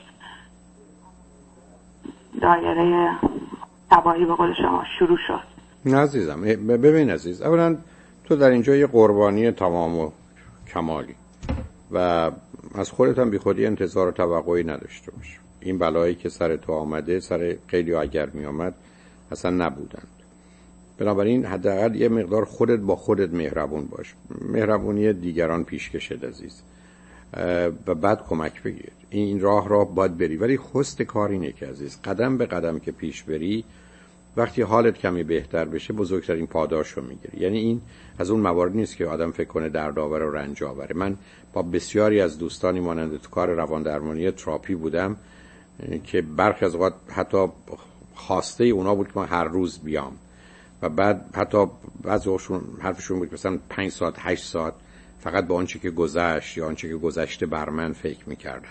دایره تباهی به قول شما شروع شد. عزیزم ببین عزیز، اولا تو در اینجا یه قربانی تمام و کمالی و از خودت هم بی خودی انتظار و توقعی نداشته باش. این بلایی که سر تو آمده سر خیلی اگر می آمد اصلا نبودند. بنابراین حداقل یه مقدار خودت با خودت مهربون باش. مهربونی دیگران پیش کشید عزیز و بعد کمک بگیر. این راه باید بری، ولی خست کار اینه که عزیز قدم به قدم که پیش بری وقتی حالت کمی بهتر بشه بزرگترین پاداش رو میگیری. یعنی این از اون موارد نیست که آدم فکر کنه دردآور و رنج آوره. من با بسیاری از دوستانی مانند تو کار روان درمانی تراپی بودم که برخی از اوقات حتی خواسته اونا بود که من هر روز بیام و بعد حتی بعضی‌هاشون حرفشون بود مثلا 5 ساعت 8 ساعت فقط با آنچه که گذشت یا آنچه که گذشته بر من فکر می‌کردم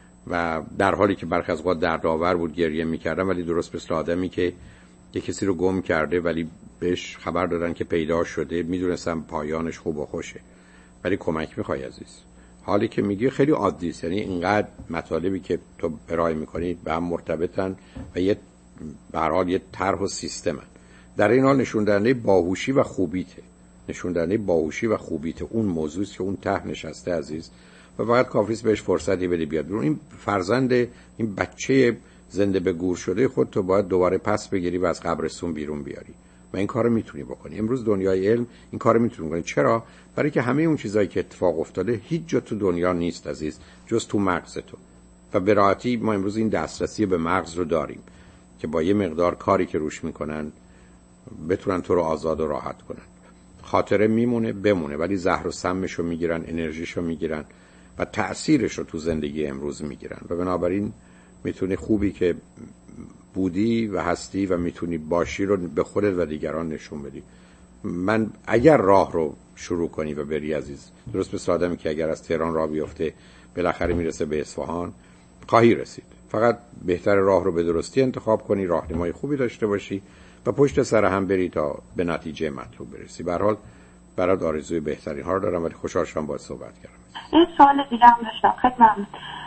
و در حالی که برخی از اوقات دردآور بود گریه می‌کردم، ولی درست مثل آدمی که یه کسی رو گم کرده ولی بهش خبر دادن که پیدا شده، میدونستم پایانش خوب و خوشه، ولی کمک میخوای عزیز. حالی که میگی خیلی عادی است، یعنی اینقدر مطالبی که تو ارائه میکنی به هم مرتبطن و یه به هر حال یه طرح و سیستمن. در این حال نشون دهنده باهوشی و خوبیته، نشون دهنده باهوشی و خوبیته اون موضوعی که اون ته نشسته عزیز و فقط کافیه بهش فرصتی بدی بیاد بیرون. این فرزند، این بچه زنده به گور شده خود تو باید دوباره پس بگیری و از قبرستون بیرون بیاری و این کارو میتونی بکنی. امروز دنیای علم این کارو میتونه بکنه. چرا؟ برای که همه اون چیزایی که اتفاق افتاده هیچ جا تو دنیا نیست عزیز جز تو مغز تو و به راحتی ما امروز این دسترسی به مغز رو داریم که با یه مقدار کاری که روش میکنن بتونن تو رو آزاد و راحت کنن. خاطره میمونه بمونه، ولی زهر و سمشو میگیرن، انرژیشو میگیرن و تأثیرش رو تو زندگی امروز میگیرن و بنابراین میتونی خوبی که بودی و هستی و میتونی باشی رو به خودت و دیگران نشون بدی. من اگر راه رو شروع کنی و بری عزیز، درست مثل آدمی که اگر از تهران راه بیفته بالاخره میرسه به اصفهان، خواهی رسید. فقط بهتر راه رو به درستی انتخاب کنی، راهنمای خوبی داشته باشی و پشت سر هم بری تا به نتیجه مطلوب برسی. به هر حال برات آرزوی بهترین ها رو دارم، ولی خوشحال شدم باهات صحبت کردم. این سوال دیگه هم داشتم خدمت.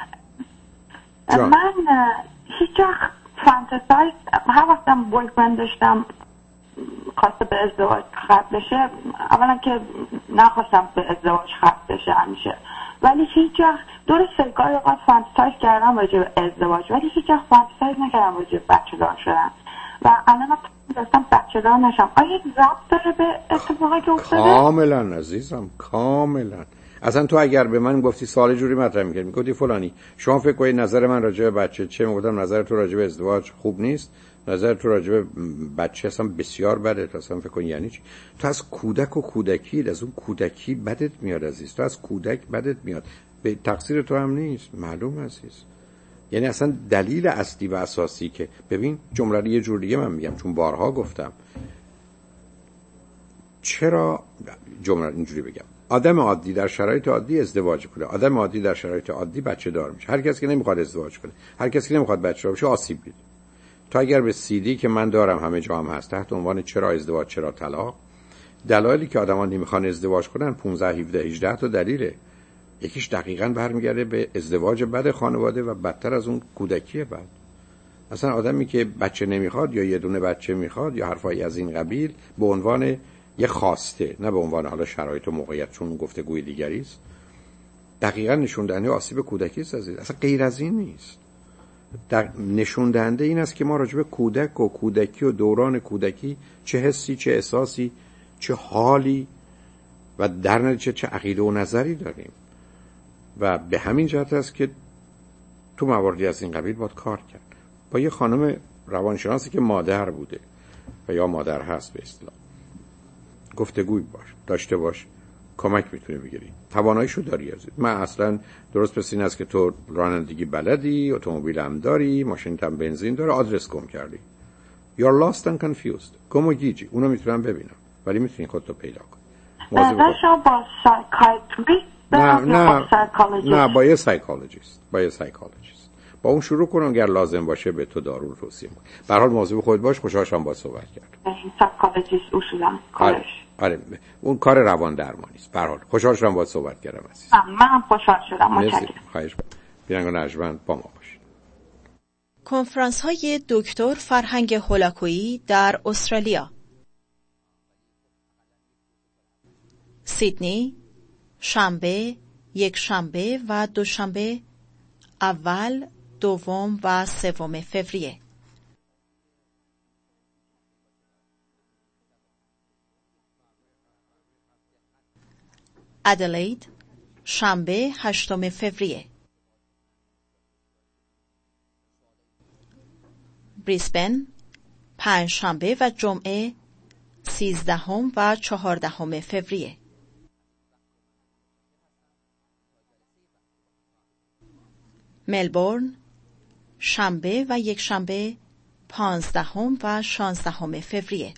من هیچ وقت فانتزایز، هر وقتم بویفرند داشتم خواسته به ازدواج ختم بشه، اولا که نخواستم به ازدواج ختم بشه همیشه، ولی هیچ وقت درسته گاهی اوقات فانتزایز کردم راجع به ازدواج، ولی هیچ وقت فانتزایز نکردم راجع به بچه دار شدن و الان داشتم بچه دار نشم. آیا ربط داره به اتفاقی که افتاده؟ کاملا عزیزم، کاملا. اصلا تو اگر به من گفتی سوال جوری مطرح می‌کردی، میگفتی فلانی شما فکر کنید نظر من راجع به بچه چه؟ میگفتم نظر تو راجع به ازدواج خوب نیست، نظر تو راجع به بچه اصلا بسیار بده. تو اصلا فکر کن یعنی چی؟ تو از کودک و کودکی، از اون کودکی بدت میاد عزیز، تو از کودک بدت میاد، به تقصیر تو هم نیست، معلوم عزیز. یعنی اصلا دلیل اصلی و اساسی که ببین جمله یه جور دیگه من میگم، چون بارها گفتم چرا جمله اینجوری بگم، آدم عادی در شرایط عادی ازدواج کنه، آدم عادی در شرایط عادی بچه دار میشه. هر کسی که نمیخواد ازدواج کنه، هر کسی که نمیخواد بچه دار بشه آسیب میده. تا اگر به CD که من دارم همه جا هم هست تحت عنوان چرا ازدواج چرا طلاق، دلایلی که آدما نمیخوان ازدواج کنن 15 17 18 تا دلیله. یکیش دقیقاً برمیگرده به ازدواج بد خانواده و بدتر از اون کودکی بد. اصلا آدمی که بچه نمیخواد یا یه دونه بچه میخواد یا حرفایی از این قبیل به عنوان یه خواسته، نه به عنوان حالا شرایط و موقعیت، چون گفتگوی دیگری است، دقیقاً نشون دهنده آسیب کودکی است عزیز. اصلا غیر از این نیست. در نشون دهنده این است که ما راجع به کودک و کودکی و دوران کودکی چه حسی، چه احساسی، چه حالی و در نتیجه چه عقیده و نظری داریم و به همین جهت است که تو مواردی از این قبیل باید کار کرد. با یه خانم روانشناسی که مادر بوده و یا مادر هست به اصطلاح گفتگوی داشته باش، کمک میتونه بگیری. تواناییشو داری عزیز. من اصلا درست پس این است که تو رانندگی بلدی، اتومبیل هم داری، ماشینت هم بنزین داره، آدرس گم کردی. You're lost and confused. گم و گیجی. اونو میتونم ببینم ولی میتونی خودتو پیدا کنی. شما با سایکیاتریست نه با یه سایکولوژیست. با اون شروع کن، اگر لازم باشه به تو دارو رو توصیه می‌کنم. به هر حال مواظب خودت باش. خوشحال شدم باهات صحبت کردم. سایکولوژیست اصولا کارش آره اون کار روان درمانی است. به هر حال خوشحال شدم باهات صحبت کردم عزیز. منم خوشحال شدم. متشکرم. خواهش می‌کنم. بیرنگ نجوند با ما باشید. کنفرانس‌های دکتر فرهنگ هولاکویی در استرالیا. سیدنی، شنبه، یک شنبه و دوشنبه، اول، دوم و سوم فوریه. ادلید، شنبه، هشتم فوریه. بریسبن، پنج شنبه و جمعه، 13 و 14 فوریه. ملبورن، شنبه و یک شنبه، 15 و 16 فوریه.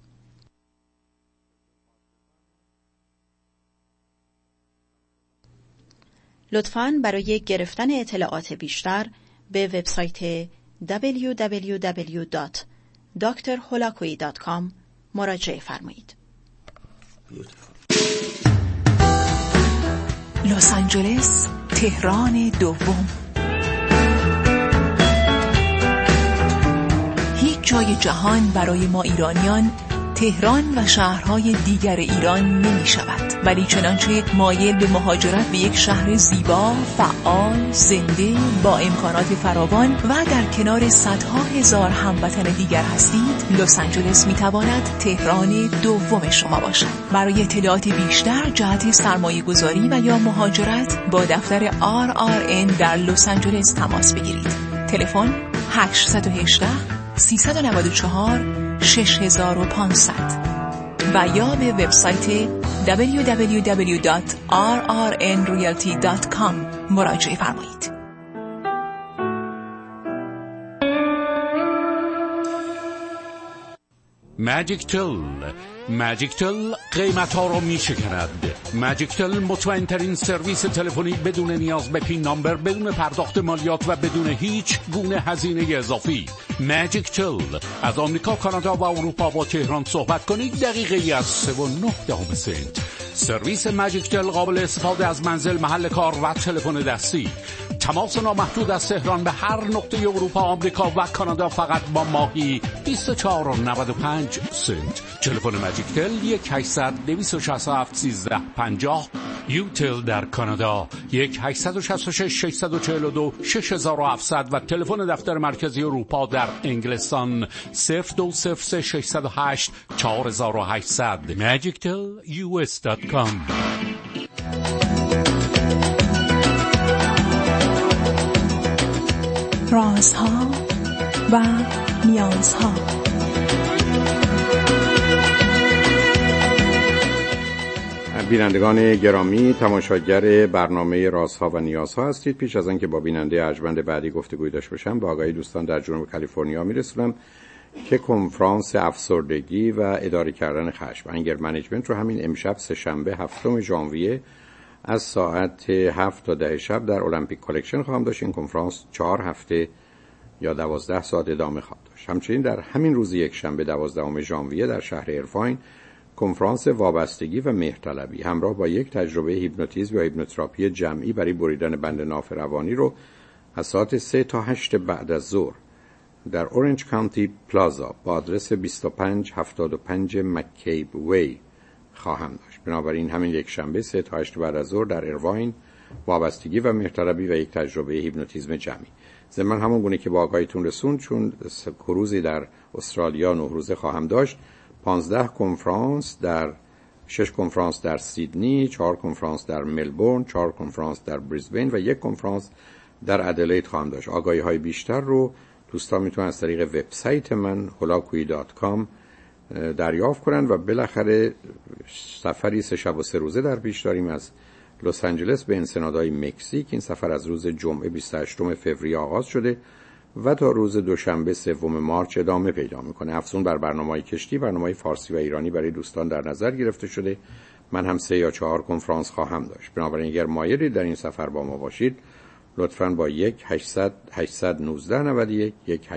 لطفاً برای گرفتن اطلاعات بیشتر به وبسایت www.drholakui.com مراجعه فرمایید. لس آنجلس، تهران دوم. هیچ جای جهان برای ما ایرانیان تهران و شهرهای دیگر ایران نمی شود، ولی چنانچه مایل به مهاجرت به یک شهر زیبا، فعال، زنده، با امکانات فراوان و در کنار صدها هزار هموطن دیگر هستید، لس آنجلس می تواند تهران دوم شما باشد. برای اطلاعات بیشتر جهت سرمایه گذاری و یا مهاجرت با دفتر RRN در لس آنجلس تماس بگیرید. تلفن 818 394 6500 و یا به وبسایت www.rrnrealty.com مراجعه فرمایید. ماجیک تل قیمت ها رو می شکند. ماجیک تل مطمئن ترین سرویس تلفنی بدون نیاز به پین نامبر، بدون پرداخت مالیات و بدون هیچ گونه هزینه اضافی. ماجیک تل از آمریکا، کانادا و اروپا با تهران صحبت کنید. دقیقه از 3.9 سنت. سرویس ماجیک تل قابل استفاده از منزل، محل کار و تلفن دستی. تماس نامحدود از تهران به هر نقطه اروپا، آمریکا و کانادا فقط با ماهی 24.95 سنت. تلفن ماجیک تل 1-800-267-1350. یوتل در کانادا 1-866-642-6700 و تلفن دفتر مرکزی اروپا در انگلستان 02-608-4800. magictelus.com. رازها و نیازها. بینندگان گرامی، تماشاگر برنامه رازها و نیازها هستید. پیش از آنکه با بیننده ارجمند بعدی گفتگوی داشته باشم، با آقای دوستان در جنوب کالیفرنیا میرسونم که کنفرانس افسردگی و اداره کردن خشم، انگر منیجمنت، رو همین امشب سه‌شنبه 7 ژانویه از ساعت 7 تا 10 شب در المپیک کالکشن خواهم داشت. این کنفرانس 4 هفته یا 12 ساعت ادامه خواهد داشت. همچنین در همین روز یک شنبه 12 ژانویه در شهر ایرواین کنفرانس وابستگی و مهرطلبی همراه با یک تجربه هیپنوتیزم یا هیپنوتراپی جمعی برای بریدن بند ناف روانی رو از ساعت 3 تا 8 بعد از ظهر در اورنج کانتی پلازا با آدرس 2575 مکیب وی خواهم داشت. بنابراین همین یک شنبه 3 تا 8 بعد از ظهر در ایرواین وابستگی و مهرطلبی و یک تجربه هیپنوتیزم جمعی. ضمن همون گونه که با آگاهیتون رسوند، چون کروزی در استرالیا 9 روزه خواهم داشت، 15 کنفرانس در 6 کنفرانس در سیدنی، 4 کنفرانس در ملبورن، 4 کنفرانس در بریزبین و یک کنفرانس در ادلید خواهم داشت. آگاهی‌های بیشتر رو دوستان میتونن از طریق وبسایت من holakuyi.com دریافت کنن و بالاخره سفری 3 شب و 3 روزه در پیش داریم از لس آنجلس به انسنادهای مکزیک. این سفر از روز جمعه 28 فوریه آغاز شده و تا روز دوشنبه 3 مارس ادامه پیدا میکنه. افزون بر برنامه‌های کشتی، برنامه‌های فارسی و ایرانی برای دوستان در نظر گرفته شده. من هم 3 یا 4 کنفرانس خواهم داشت. بنابراین اگر مایلید در این سفر با ما باشید، لطفاً با 1-800-819-91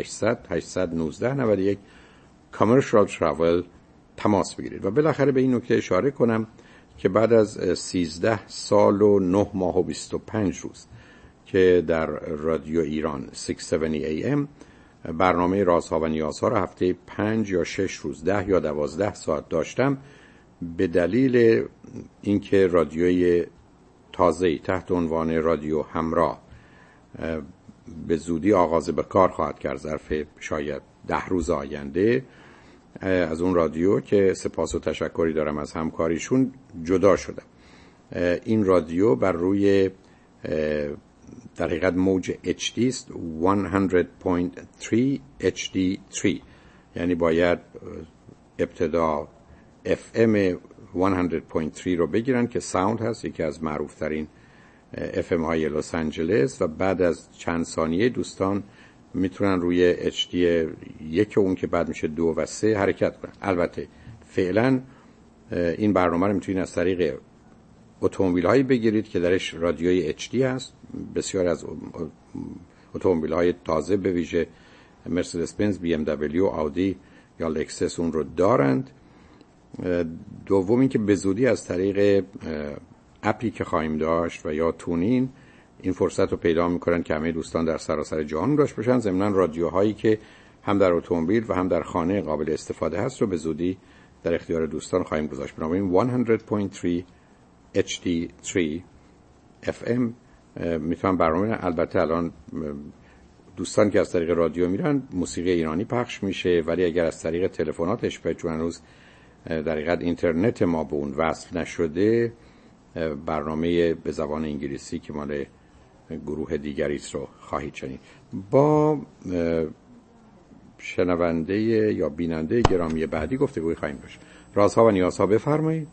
1-800-819-91 کامرشال تراول تماس بگیرید. و بالاخره به این نکته اشاره کنم که بعد از 13 سال و 9 ماه و 25 روز که در رادیو ایران 670 AM برنامه رازها و نیازها را هفته 5 یا 6 روز 10 یا 12 ساعت داشتم، به دلیل اینکه رادیوی تازه‌ای تحت عنوان رادیو همراه به زودی آغاز به کار خواهد کرد ظرف شاید 10 روز آینده، از اون رادیو که سپاس و تشکری دارم از همکاریشون جدا شدم. این رادیو بر روی در حقیقت موج HD است، 100.3 HD3، یعنی باید ابتدا FM 100.3 رو بگیرن که ساوند هست، یکی از معروفترین FM های لس آنجلس، و بعد از چند ثانیه دوستان میتونن روی HD یک اون که بعد میشه 2 و 3 حرکت کنن. البته فعلا این برنامه رو میتونید از طریق اتومبیل هایی بگیرید که درش رادیوی HD هست. بسیار از اتومبیل های تازه به ویژه مرسدس بنز، BMW، آودی یا لکسس اون رو دارند. دوم این که به زودی از طریق اپی که خواهیم داشت و یا تونین این فرصت رو پیدا میکنن که همه دوستان در سراسر جهان داشت باشن. ضمن رادیوهایی که هم در اتومبیل و هم در خانه قابل استفاده هست رو به زودی در اختیار دوستان خواهیم گذاشت. بنابراین 100.3 HD3 FM میتونن برنامه. البته الان دوستان که از طریق رادیو میرن موسیقی ایرانی پخش میشه، ولی اگر از طریق تلفناتش چون هنوز در حقیقت اینترنت ما به اون وصل نشده، برنامه به زبان انگلیسی که مال گروه دیگری است رو خواهید شنید. با شنونده یا بیننده گرامی بعدی گفتگوی خواهیم داشت. رازها و نیازها، بفرمایید.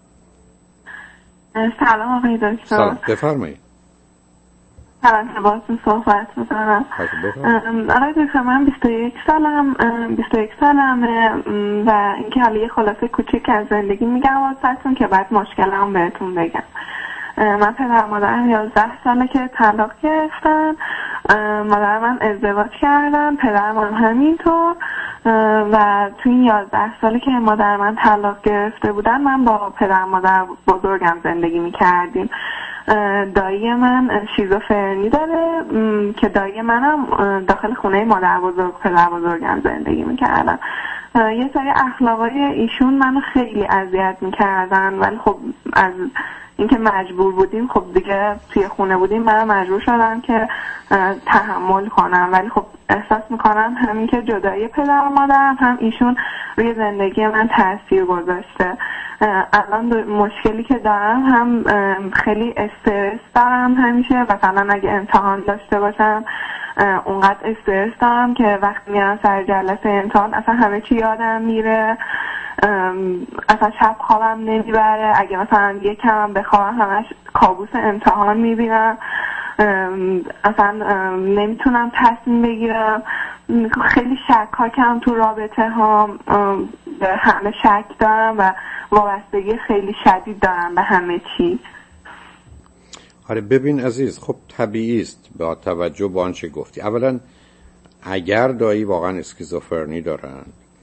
سلام آقای دکتر. سلام، بفرمایید. سلام، باهاتون صحبت می‌کنم. آقای دکتر، من 21 سالمه و اینکه حالا یه خلاصه کوچیک از زندگی میگم واسهتون که بعد مشکلمو بهتون بگم. من پدر مادرم 11 ساله که طلاق گرفتن. مادر من ازدواج کردن، پدرم هم همینطور. و توی این 11 سالی که مادر من طلاق گرفته بودن من با پدر مادر بزرگم زندگی میکردیم. دایی من شیزوفرنی داره که دایی منم داخل خونه مادر بزرگ پدر بزرگم زندگی میکردن. یه سری اخلاقای ایشون منو خیلی اذیت میکردن، ولی خب از اینکه مجبور بودیم، خب دیگه توی خونه بودیم، من مجبور شدم که تحمل کنم. ولی خب احساس میکنم همین که جدایی پدر و مادرم هم ایشون روی زندگی من تاثیر گذاشته. الان مشکلی که دارم هم خیلی استرس دارم همیشه. مثلا اگه امتحان داشته باشم اونقدر استرس دارم که وقتی میرم سر جلسه امتحان اصلا همه چی یادم میره، اصلا شب خوابم نمیبره. اگه مثلا یکم بخوابم همش کابوس امتحان میبینم، اصلا نمیتونم تصمیم بگیرم. خیلی شکاکم تو رابطه ها، به همه شک دارم و وابستگی خیلی شدید دارم به همه چی. آره ببین عزیز، خب طبیعی است با توجه به آنچه گفتی. اولا اگر دایی واقعا اسکیزوفرنی دارن،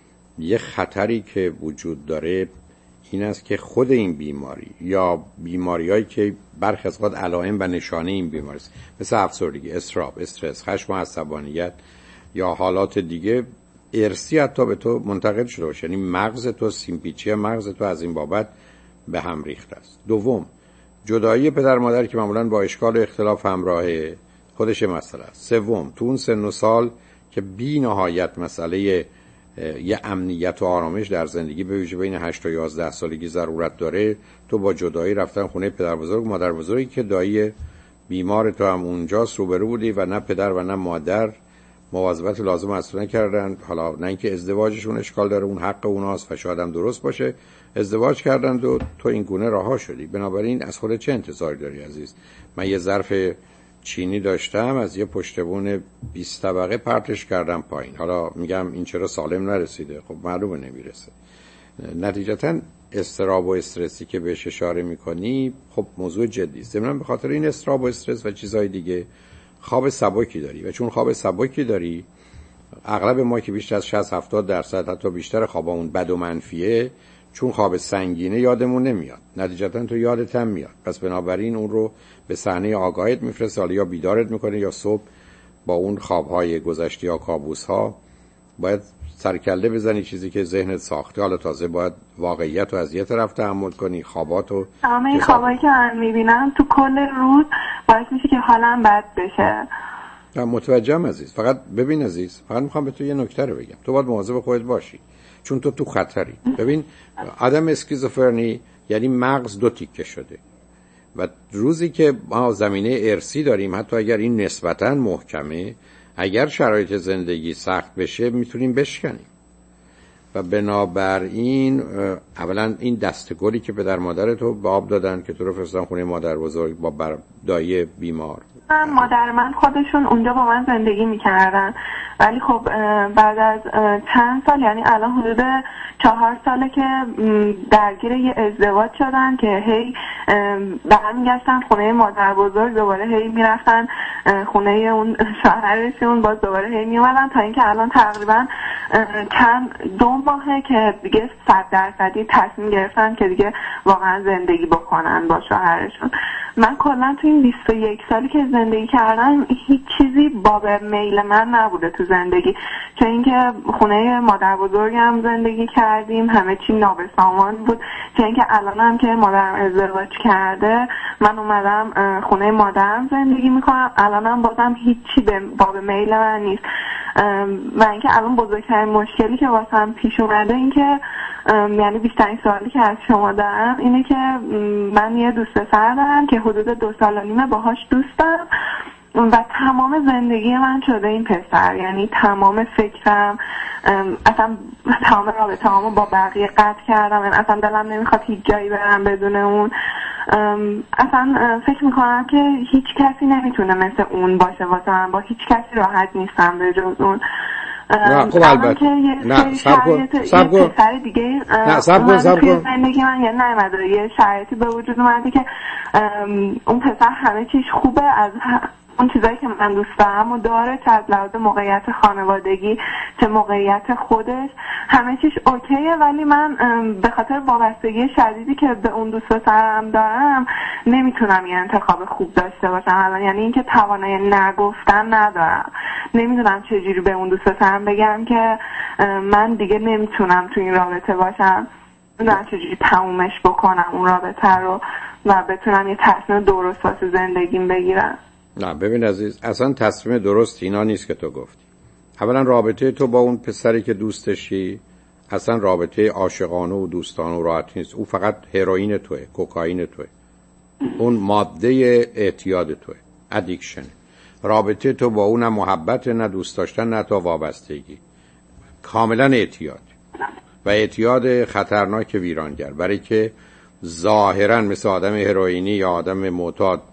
یه خطری که وجود داره این است که خود این بیماری یا بیماریایی که برخی از اوقات علائم و نشانه این بیماری است، مثل افسردگی، اضطراب، استرس، خشم و عصبانیت یا حالات دیگه، ارثی حتی به تو منتقل شده باشه. یعنی مغز تو، سیمپیچی مغز تو از این بابت به هم ریخته است. دوم، جدایی پدر مادر که معمولاً با اشکال و اختلاف همراهه، خودش مسئله است. سوم، تو اون سن و سال که بی نهایت مسئله یه امنیت و آرامش در زندگی به ویژه بین 8 تا 11 سالگی ضرورت داره، تو با جدایی رفتن خونه پدر بزرگ مادر بزرگی که دایی بیمار تو هم اونجاست روبرو بودی و نه پدر و نه مادر مواظبت لازم از تو نکردن. حالا نه اینکه ازدواجشون اشکال داره، اون حق اوناست و شاید هم درست باشه، ازدواج کردن و تو این گونه رها شدی. بنابراین از خودت چه انتظاری داری عزیز؟ من یه ظرف چینی داشتم، از یه پشتبون 20 طبقه پرتش کردم پایین. حالا میگم این چرا سالم نرسیده؟ خب معلومه نمیرسه. نتیجتا اضطراب و استرسی که بهش اشاره میکنی خب موضوع جدی است. ضمن به خاطر این اضطراب و استرس و چیزهای دیگه خواب سبکی داری و چون خواب سبکی داری، اغلب ما که بیشتر از 60-70% حتی بیشتر خوابمون بد و منفیه، چون خواب سنگینه یادمون نمیاد، نتیجتا تو یادت هم میاد. پس بنابراین اون رو به صحنه آگاهت میفرسته، حالا یا بیدارت میکنه یا صبح با اون خوابهای گذشته یا کابوس‌ها باید سرکله بزنی چیزی که ذهنت ساخته. حالا تازه باید واقعیت رو از یه طرف تحمل کنی، خواباتو. تمام این خوابایی که من میبینم تو کل روز باعث میشه که حالم بد بشه. متوجهم عزیز. فقط ببین عزیز، فقط میخوام به تو یه نکته رو بگم. تو باید مواظب خودت باشی چون تو خطری. ببین آدم اسکیزوفرنی یعنی مغز دو تیکه شده و روزی که ما زمینه ارثی داریم، حتی اگر این نسبتاً محکمه، اگر شرایط زندگی سخت بشه میتونیم بشکنیم. و بنابراین اولا این دستگلی که پدر مادر تو به آب دادن که تو رو فرستادن خونه مادر بزرگ با دایی بیمار، مادر من خودشون اونجا با من زندگی میکردن، ولی خب بعد از چند سال، یعنی الان حدود 4 ساله که درگیر یه ازدواج شدن که هی برمیگشتن خونه مادر بزرگ، دوباره هی میرفتن خونه اون شوهرشون، باز دوباره هی میومدن، تا اینکه الان تقریبا 2 ماهه که دیگه 100% تصمیم گرفتن که دیگه واقعا زندگی بکنن با شوهرشون. من کلا تو این 21 سالی که زندگی کردم هیچ چیزی باب میل من نبوده تو زندگی، چون اینکه خونه مادر بزرگم زندگی کردیم، همه چی نابسامان بود، چون اینکه الانم که مادرم ازدواج کرده من اومدم خونه مادرم زندگی میکنم، الانم بازم هیچی به باب میل من نیست. و اینکه الان بزرگترین مشکلی که واسم پیش اومده این که یعنی بیشترین سوالی که از شما دارم اینه که من یه دوست پسر دارم که حدود 2 سال و نیمه باهاش دوستم و تمام زندگی من شده این پسر، یعنی تمام فکرم، اصلا تمام رابطه هامو با بقیه قطع کردم، یعنی اصلا دلم نمیخواد هیچ جایی برم بدون اون. اصلا فکر میکنم که هیچ کسی نمیتونه مثل اون باشه واسه من، با هیچ کسی راحت نیستم به جز اون. نه خب البته نه سب کن دیگه نه سب کن زندگی من یه نمیده، یه شرایطی به وجود اومده که اون پسر همه چیش خوبه، از اون چیزایی که من دوست دارم و داره، چه از لحاظ موقعیت خانوادگی چه موقعیت خودش، همه چیش اوکیه، ولی من به خاطر وابستگی شدیدی که به اون دوست پسرم دارم نمیتونم یه انتخاب خوب داشته باشم. یعنی اینکه توانایی نگفتن ندارم، نمیدونم چجوری به اون دوست پسرم بگم که من دیگه نمیتونم تو این رابطه باشم، نمیدونم چجوری تمومش بکنم اون رابطه رو و بتونم یه تصمیم درست واسه زندگیم بگیرم. نه ببین عزیز، اصلا تصمیم درست اینا نیست که تو گفتی. اولا رابطه تو با اون پسری که دوستشی اصلا رابطه عاشقانه و دوستانه و راحت نیست. او فقط هروئین توه، کوکائین توه، اون ماده اعتیاد توه، ادیکشن. رابطه تو با اون نه محبت، نه دوست داشتن، نه تا وابستگی، کاملا اعتیاد و اعتیاد خطرناک ویرانگر. برای که ظاهرا مثل آدم هروئینی یا آدم معتاد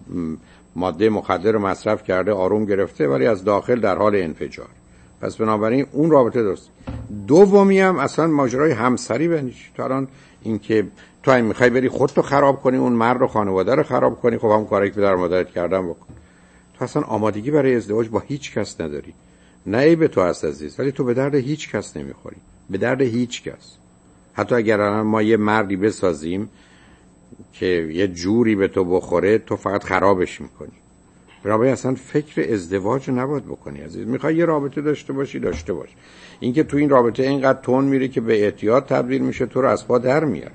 ماده مخدر رو مصرف کرده، آروم گرفته، ولی از داخل در حال انفجار. پس بنابراین اون رابطه درست. دومی هم اصلا ماجرای همسری بنیش. تو الان اینکه تو هم میخوای بری خودتو خراب کنی، اون مرد و خانواده رو خراب کنی، خب هم کاری که پدر مادرت کردن بکن. تو اصلا آمادگی برای ازدواج با هیچ کس نداری. نه عیب تو هست عزیز، ولی تو به درد هیچ کس نمیخوری، به درد هیچ کس. حتی اگر الان ما یه مردی بسازیم که یه جوری به تو بخوره، تو فقط خرابش میکنی. برای اصلا فکر ازدواج نباید بکنی عزیز. میخوای یه رابطه داشته باشی، داشته باش. اینکه تو این رابطه اینقدر تون میره که به اعتیاد تبدیل میشه، تو رو از پا در میاره.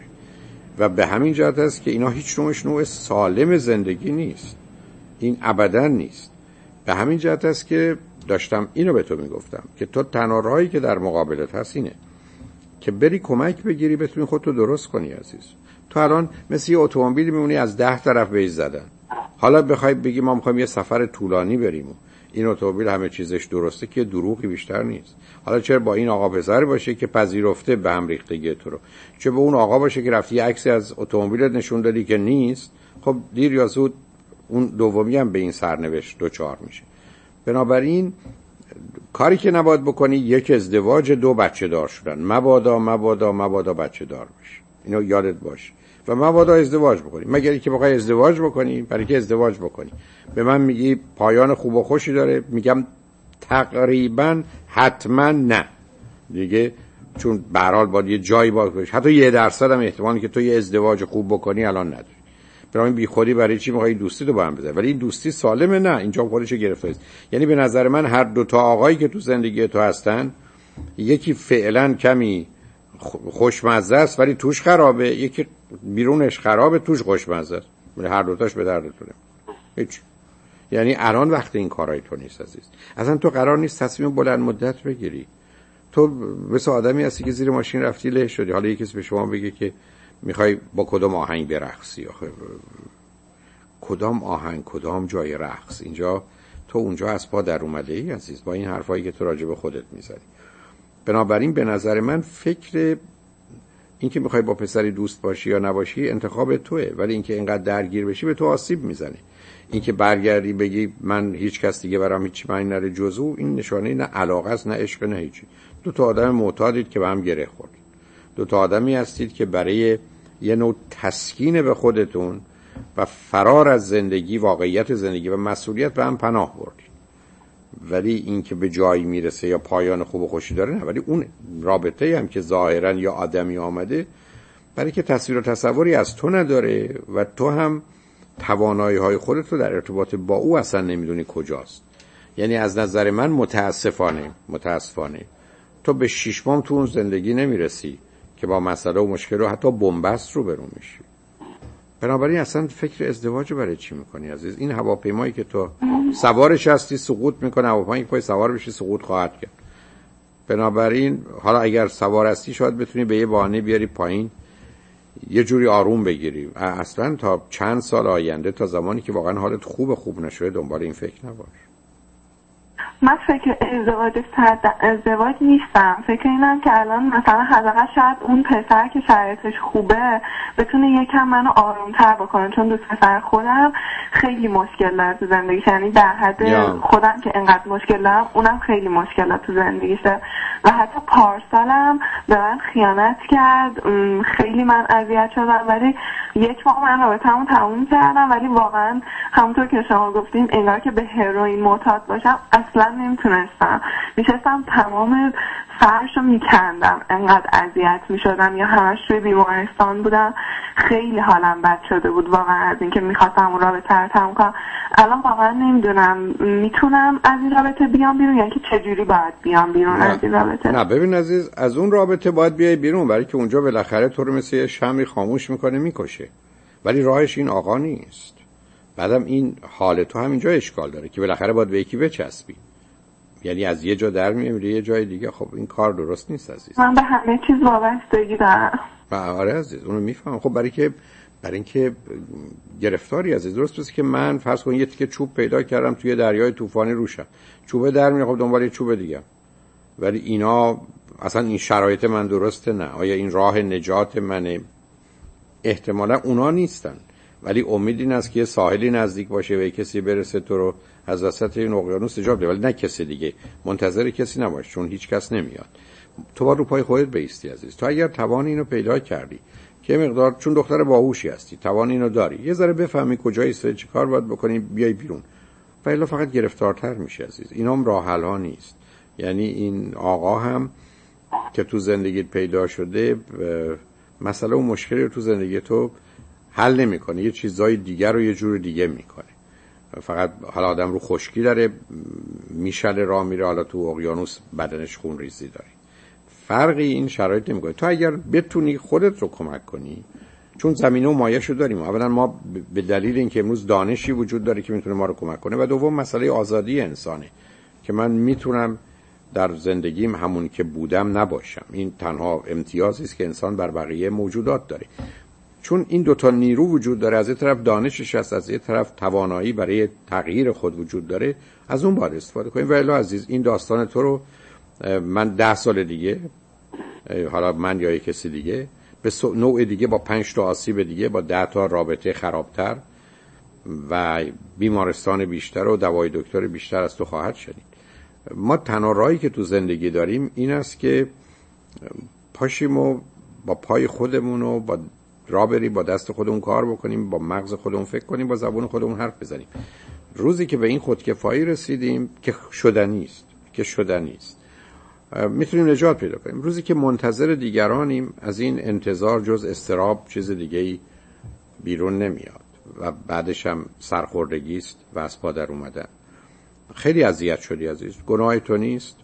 و به همین جهت است که اینا هیچ نوع سالم زندگی نیست. این ابدا نیست. به همین جهت است که داشتم اینو به تو میگفتم که تو تنها راهی که در مقابلت هست اینه که بری کمک بگیری، بتونی خودتو درست کنی عزیز. تو الان مثل یه اتومبیل میمونی از 10 طرف بیز زدن. حالا بخوای بگی ما میخوایم یه سفر طولانی بریم و این اتومبیل همه چیزش درسته، که دروغی بیشتر نیست. حالا چرا با این آقا پسر باشه که پذیرفته به هم ریختگی تو رو، چه به اون آقا باشه که رفتی عکسی از اتومبیلت نشون دادی که نیست، خب دیر یا زود اون دومی هم به این سرنوشت دوچار میشه. بنابراین کاری که نباید بکنی، یک ازدواج، دو بچه دار شدن. مبادا بچه دار بشی، اینو یادت باشه. و مبادا ازدواج بکنی، مگر اینکه بخوای ازدواج بکنی. برای که ازدواج بکنی به من میگی پایان خوب و خوشی داره، میگم تقریبا حتما نه دیگه، چون به هر حال باید یه جایی باشه. حتی 1% هم احتمالی که تو یه ازدواج خوب بکنی الان نداری. برای بی خودی برای چی میخوای دوستی تو با هم بذاری؟ ولی این دوستی سالمه؟ نه، اینجا خودش گرفته است. یعنی به نظر من هر دو تا آقایی که تو زندگی تو هستن، یکی فعلا کمی خوشمزه است ولی توش خرابه، یکی بیرونش خرابه توش خوشمزه است. ولی هر دوتاش به دردتونه. هیچ. یعنی الان وقت این کارای تو نیست عزیز. اصلا تو قرار نیست تصمیم بلند مدت بگیری. تو مثل آدمی هستی که زیر ماشین رفتی له شدی. حالا یکی به شما بگه که میخوای با کدام آهنگ برقصی؟ آخه کدام آهنگ، کدام جای رقص؟ اینجا تو اونجا از پا در اومده ای عزیز، با این حرفایی که تو راجع به خودت میزنی. بنابراین به نظر من فکر این که میخوای با پسری دوست باشی یا نباشی انتخاب توئه، ولی اینکه اینقدر درگیر بشی به تو آسیب میزنه. اینکه برگردی بگی من هیچ کس دیگه برام هیچ معنی نره جز او، این نشانه نه علاقه است نه عشق نه هیچی. دو تا آدم معتادید که به هم گره خوردید. دو تا آدمی هستید که برای یه نوع تسکین به خودتون و فرار از زندگی، واقعیت زندگی و مسئولیت به هم پناه بردید. ولی این که به جایی میرسه یا پایان خوب و خوشی داره نه. ولی اون رابطه هم که ظاهرا یا آدمی آمده برای که تصویر و تصوری از تو نداره و تو هم توانایی های خودت رو در ارتباط با او اصلا نمیدونی کجاست. یعنی از نظر من متاسفانه تو به 6 ماه تو اون زندگی نمیرسی که با مسئله و مشکل رو حتی بنبست رو برون میشی. بنابراین اصلا فکر ازدواج برای چی میکنی عزیز؟ این هواپیمایی که تو سوارش هستی سقوط میکنه، هواپیمایی که پای سوار بشی سقوط خواهد کرد. بنابراین حالا اگر سوار هستی شاید بتونی به یه بهانه بیاری پایین، یه جوری آروم بگیری. اصلا تا چند سال آینده، تا زمانی که واقعا حالت خوب نشده، دنبال این فکر نباش. من فکر ازدواج نیستم. فکر اینم که الان مثلا حداقل شاید اون پسر که شرایطش خوبه بتونه یکم منو آرومتر بکنه، چون دوست پسر خودم خیلی مشکل داره تو زندگیش، یعنی در حد خودم که انقدر مشکل دارم اونم خیلی مشکلات تو زندگیشه و حتی پارسالم به من خیانت کرد. خیلی من اذیت شدم ولی یک ماه من رابطه‌مو تموم کردم، ولی واقعا همونطور که شما گفتین انگار که به هروئین معتاد باشم اصلا نمیتونستم. میشستم تمام فرشو میکندم، انقدر اذیت میشدم یا همش توی بیمارستان بودم. خیلی حالم بد شده بود واقعا از اینکه میخواستم اون رابطه رو تموم کنم. الان واقعا نمیدونم میتونم از این رابطه بیام بیرون یا که چجوری باید بیام بیرون از این رابطه. نه ببین عزیز، از اون رابطه باید بیای بیرون، برای که اونجا بالاخره تو رو مثل شمعی خاموش میکنه میکشه، ولی راهش این آقا نیست. بعدم این حال تو همینجا اشکال داره که بالاخره باید به یکی بچسبی، یعنی از یه جا در میاری یه جای دیگه. خب این کار درست نیست عزیز. من به همه چیز وابستگی دارم. آره عزیز، اونو میفهمم. خب برای اینکه گرفتاری عزیز. درست پس که من فرض کن یه تیکه چوب پیدا کردم توی دریای طوفانی روشم، چوبه در میاد، خب دنبال چوب دیگه. ولی اینا اصلا این شرایط من درسته؟ نه. آیا این راه نجات منه؟ احتمالا اونا نیستن، ولی امید این است که یه ساحلی نزدیک باشه و کسی برسه تو رو از وسط این اقیانوس نجات بده، ولی نه کسی دیگه. منتظر کسی نباش، چون هیچ کس نمیاد. تو با رو پای خودت بایستی عزیز. تو اگر توان اینو پیدا کردی که مقدار، چون دختر باهوشی هستی، توان اینو داری، یه ذره بفهمی کجا ایسته، چه کار باید بکنی، بیای بیرون. و الا فقط گرفتارتر میشه عزیز. اینام راه حل ها نیست. یعنی این آقا هم که تو زندگیت پیدا شده مسئله و مشکلی رو تو زندگی تو حل نمیکنه، یه چیزای دیگر رو یه جور دیگه میکنه. فقط حالا آدم رو خشکی داره، میشله راه میره، حالا تو اقیانوس بدنش خون ریزی داره. فرقی این شرایط نمیکنه. تو اگر بتونی خودت رو کمک کنی، چون زمینه و مایه‌شو داریم. اولا ما به دلیل اینکه امروز دانشی وجود داره که میتونه ما رو کمک کنه، و دوم مسئله آزادی انسانه که من میتونم در زندگیم همون که بودم نباشم. این تنها امتیازی است که انسان بر بقیه موجودات داره. چون این دوتا نیرو وجود داره، از یه طرف دانشش هست، از یه طرف توانایی برای تغییر خود وجود داره، از اون باید استفاده کنیم. و الا عزیز، این داستان تو رو من 10 سال دیگه، حالا من یا کسی دیگه به نوع دیگه، با 5 تا آسیب دیگه، با 10 تا رابطه خرابتر و بیمارستان بیشتر و دوای دکتر بیشتر از تو خواهد شدید. ما تنها راهی که تو زندگی داریم این است که پاشیم و با پای خودمون و با راه بریم، با دست خودمون کار بکنیم، با مغز خودمون فکر کنیم، با زبون خودمون حرف بزنیم. روزی که به این خودکفایی رسیدیم که شدنی است، میتونیم نجات پیدا کنیم. روزی که منتظر دیگرانیم، از این انتظار جز اضطراب چیز دیگه‌ای بیرون نمیاد و بعدش هم سرخوردگی است و از پا در اومدن. خیلی اذیت شدی عزیز، گناه تو نیست.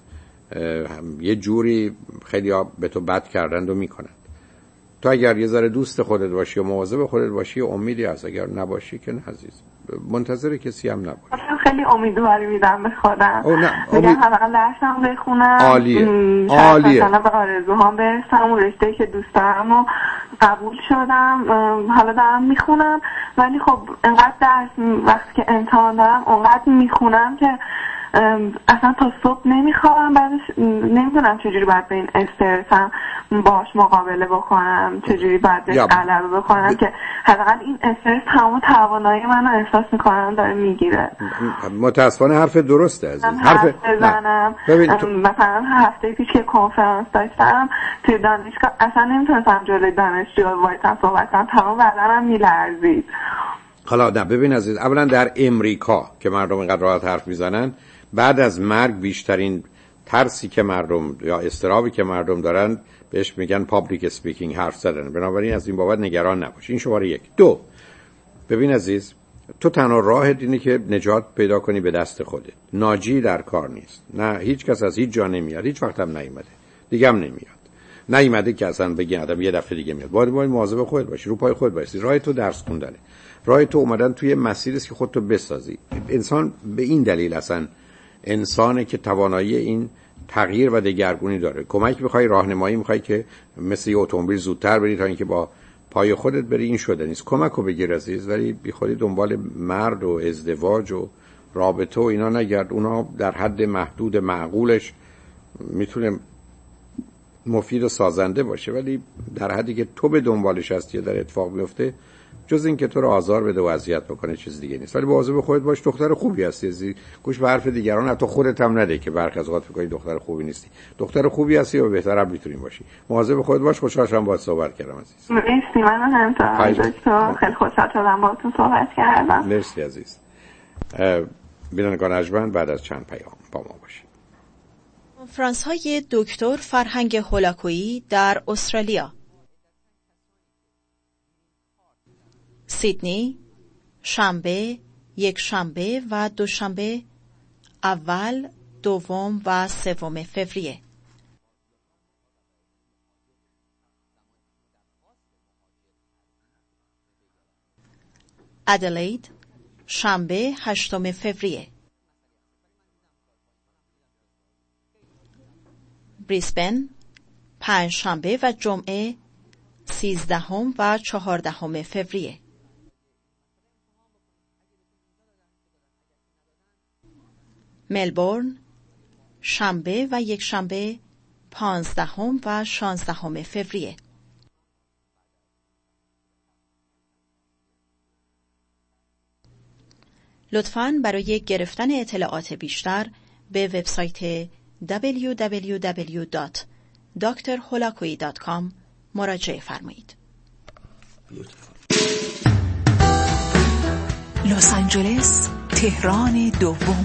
یه جوری خیلی ها به تو بد کردند و میکنند. تو اگر یه ذره دوست خودت باشی و مواظب خودت باشی، امیدی هست. اگر نباشی که نه عزیز، منتظر کسی هم نباشی. خیلی امیدواری میدم به خودم. میگم حداقل درسم بخونم، عالیه مثلا به آرزوهام برسم، اون رشته‌ای که دوست دارم و قبول شدم، حالا دارم میخونم. ولی خب انقدر درس وقتی که امتحان دارم اونقدر میخونم که اصلا تا صبح نمیخوام. بعدش نمیدونم چجوری باید به این استرسم باش مقابله بکنم، چجوری باید بهش غلبه بکنم که حداقل این استرس تمام توانایی منو احساس میکنم داره میگیره. متاسفانه حرف درسته عزیز. حرف بزنم. مثلا هفته پیش که کنفرانس داشتم توی دانشگاه، اصلا نمیتونستم جلوی دانشجوها وایسم صحبت کنم، تمام بدنم میلرزید. حالا نه ببین عزیز، اولا در امریکا که مردم اینقدر راحت حرف میزنن، بعد از مرگ بیشترین ترسی که مردم یا اضطرابی که مردم دارن بهش میگن پابلیک اسپیکینگ، حرف زدن. بنابراین از این بابت نگران نباش. این شماره 1. 2، ببین عزیز، تو تنها راهت اینه که نجات پیدا کنی به دست خودت. ناجی در کار نیست. نه، هیچ کس از هیچ جا نمیاد، هیچ وقت هم نیومده، دیگه هم نیومده که اصلا بگی آدم یه دفعه دیگه میاد. باید مواظب خودت باشی، رو پای خودت باشی. راه تو درس خوندنه، راه تو اومدن توی مسیری است که خودتو بسازی. انسان به این دلیل اصلا انسانه که توانایی این تغییر و دگرگونی داره. کمک می‌خوای، راهنمایی می‌خوای که مثل یه اتومبیل زودتر بری تا اینکه با پای خودت بری. این شده نیست. کمکو بگیر عزیز، ولی بی خودی دنبال مرد و ازدواج و رابطه و اینا نگرد. اونا در حد محدود معقولش میتونه مفید و سازنده باشه، ولی در حدی که تو به دنبالش هستی یا در اتفاق میفته، جز این که تو رو آزار بده و اذیت بکنه چیز دیگه نیست. ولی مواظب خودت باش، دختر خوبی هستی، گوش به حرف دیگران، حتی خودت هم نده که برخی از اوقات فکر کنی دختر خوبی نیستی. دختر خوبی هستی و بهتر هم میتونی باشی. مواظب خودت باش. خوشحال شدم باهات صحبت کردم عزیز. مرسی. من هم دکتر خیلی خوشحال شدم باهاتون صحبت کردم. مرسی عزیز. بینندگان ارجمند، بعد از چند پیام با ما باشید. کنفرانس های دکتر فرهنگ هولاکویی در استرالیا. سیدنی، شنبه، یک شنبه و دوشنبه، اول، دوم و سوم فوریه. ادلید، شنبه، هشتم فوریه. بریسبن، پنج شنبه و جمعه، 13 و 14 فوریه. ملبورن، شنبه و یک شنبه، 15 و 16 فوریه. لطفاً برای گرفتن اطلاعات بیشتر به وبسایت www.drholakui.com مراجعه فرمایید. لس آنجلس، تهران دوم.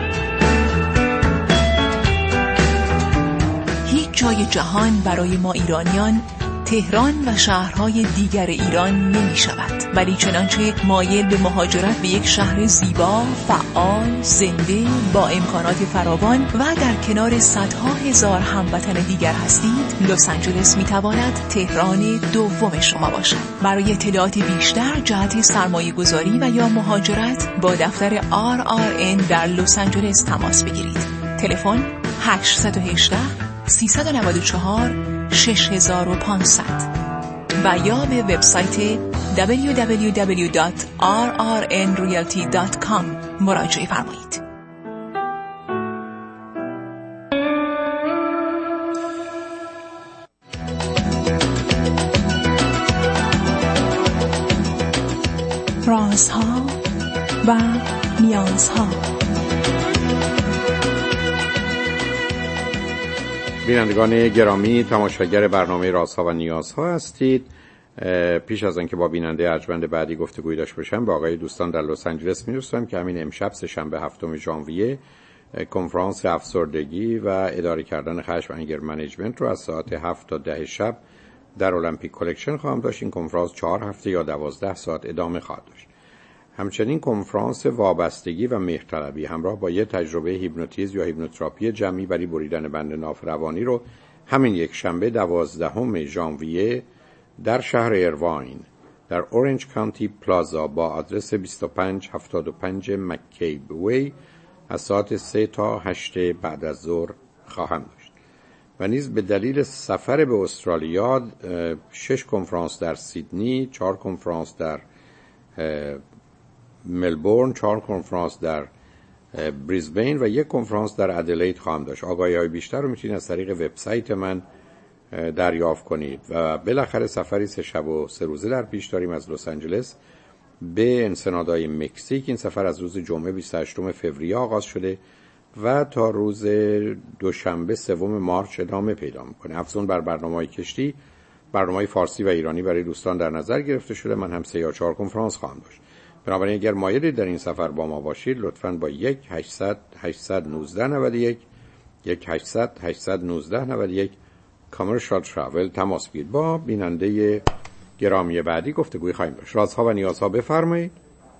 هیچ جای جهان برای ما ایرانیان تهران و شهرهای دیگر ایران نمی شود، ولی چنانچه مایل به مهاجرت به یک شهر زیبا، فعال، زنده، با امکانات فراوان و در کنار صدها هزار هموطن دیگر هستید، لس آنجلس می تواند تهران دوم شما باشد. برای اطلاعات بیشتر جهت سرمایه گذاری و یا مهاجرت با دفتر RRN در لس آنجلس تماس بگیرید. تلفن 818 394 6500 و یا به وبسایت www.rrnrealty.com مراجعه فرمایید. رازها و نیازها. بینندگان گرامی، تماشاگر برنامه رازها و نیازها هستید. پیش از آنکه با بیننده ارجمند بعدی گفتگوی داشته باشم، با آقای دوستان در لس آنجلس می‌رسم که همین امشب سه‌شنبه 7 ژانویه کنفرانس افسردگی و اداره کردن خشم انگر منیجمنت رو از ساعت 7 تا 10 شب در المپیک کلکشن خواهم داشت. این کنفرانس 4 هفته یا 12 ساعت ادامه خواهد داشت. همچنین کنفرانس وابستگی و مهرطلبی همراه با یه تجربه هیپنوتیزم یا هیپنوتراپی جمعی برای بریدن بند ناف روانی رو همین یک شنبه 12 ژانویه در شهر ایرواین در اورنج کانتی پلازا با آدرس 2575 مککیب وی از ساعت 3 تا 8 بعد از ظهر خواهم داشت. و نیز به دلیل سفر به استرالیا 6 کنفرانس در سیدنی، 4 کنفرانس در ملبورن، 4 کنفرانس در بریزبین و 1 کنفرانس در ادلید خواهم داشت. آگاهی‌های بیشتر رو میتونید از طریق وبسایت من دریافت کنید. و بالاخره سفری 3 شب و 3 روزه در پیش داریم از لس آنجلس به انسنادای مکزیک. این سفر از روز جمعه 28 فوریه آغاز شده و تا روز دوشنبه 3 مارس ادامه پیدا میکنه. افزون بر برنامه‌های کشتی، برنامه‌های فارسی و ایرانی برای دوستان در نظر گرفته شده. من هم 3 یا 4 کنفرانس خواهم داشت. بنابراین اگر مایلید در این سفر با ما باشید، لطفاً با 1-800-819-91 1-800-819-91 کامرشال تراول تماس بگیرید. با بیننده گرامی بعدی گفتگوی خواهیم داشت. رازها و نیازها، بفرمایید.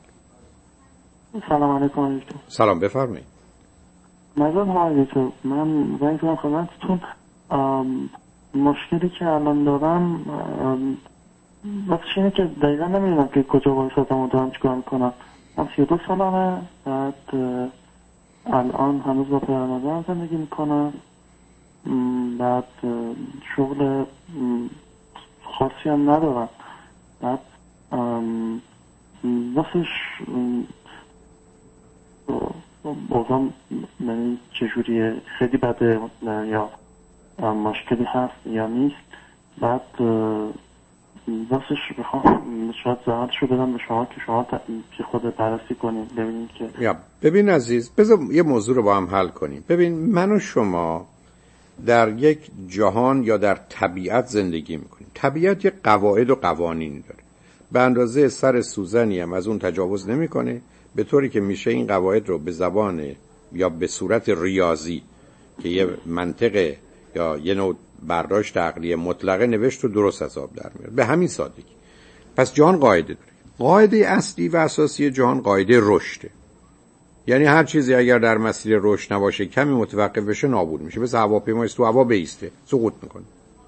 سلام علیکم. سلام، بفرمایید. من زنگ زدم خدمتتون. مشکلی که الان دارم واسه اینه که دقیقا نمیدونم که کجا وایسادم و دارم چیکار میکنم. من 32 سالمه. بعد الان هنوز با پدرمادرم زندگی میکنم. بعد شغل خاصی هم ندارم. بعد واسه اوضاع چجوریه، خیلی بده یا مشکلی هست یا نیست. بعد واسش بخوام شاید زحمتشو بدم به شما که شما که خود بررسی کنید ببینید که ببین عزیز، بذار یه موضوع رو با هم حل کنیم. ببین من و شما در یک جهان یا در طبیعت زندگی میکنیم. طبیعت یه قواعد و قوانین داره، به اندازه سر سوزنی هم از اون تجاوز نمیکنه، به طوری که میشه این قواعد رو به زبان یا به صورت ریاضی که یه منطقه یا یه نوع برداشت عقلی مطلقه نوشت و درست حساب در میاره. به همین سادگی. پس جهان قاعده داره. قاعده اصلی و اساسی جهان قاعده رشده. یعنی هر چیزی اگر در مسیر رشد نباشه، کمی متوقف بشه، نابود میشه. مثل هواپیما تو هوا بیسته، سقوط میکنه.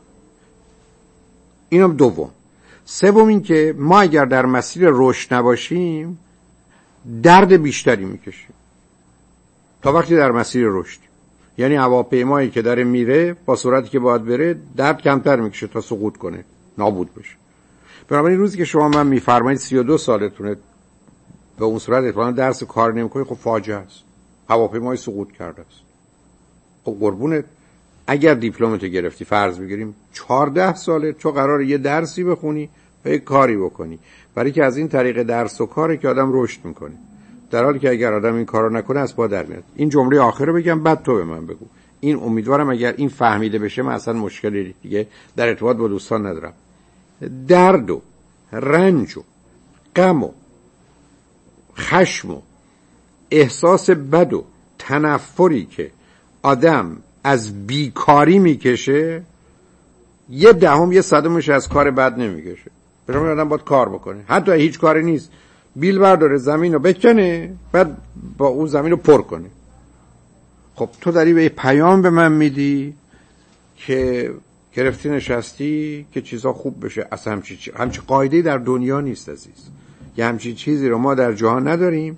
اینم دوم. سوم این که ما اگر در مسیر رشد نباشیم، درد بیشتری میکشیم تا وقتی در مسیر رشد. یعنی هواپیمایی که داره میره با سرعتی که باید بره، درد کمتر میکشه تا سقوط کنه، نابود بشه. بنابراین روزی که شما من میفرمایید 32 سالتونه به اون صورت اطلاعاً درس کار نمیکنید، خب فاجعه است. هواپیمای سقوط کرده است. خب قربونت، اگر دیپلمت گرفتی فرض بگیریم 14 ساله، تو قراره یه درسی بخونی و یه کاری بکنی، برای که از این طریق درس و کاری که آدم رشد میکنه. در حالی که اگر آدم این کارو نکنه از پا در میاد. این جمله آخر رو بگم بعد تو به من بگو. این امیدوارم اگر این فهمیده بشه من اصلا مشکلی دیگه در ارتباط با دوستان ندارم. درد و رنج و غم و خشم و احساس بد و تنفری که آدم از بیکاری میکشه، 1/10 از کار بد نمیکشه. برای آدم باید کار بکنه، حتی هیچ کاری نیست، بیل برداره زمین رو بکنه، بعد با اون زمین رو پر کنه. خب تو داری به پیام به من میدی که گرفتی نشستی که چیزا خوب بشه. اصلا همچی قاعده در دنیا نیست عزیز. یه همچی چیزی رو ما در جهان نداریم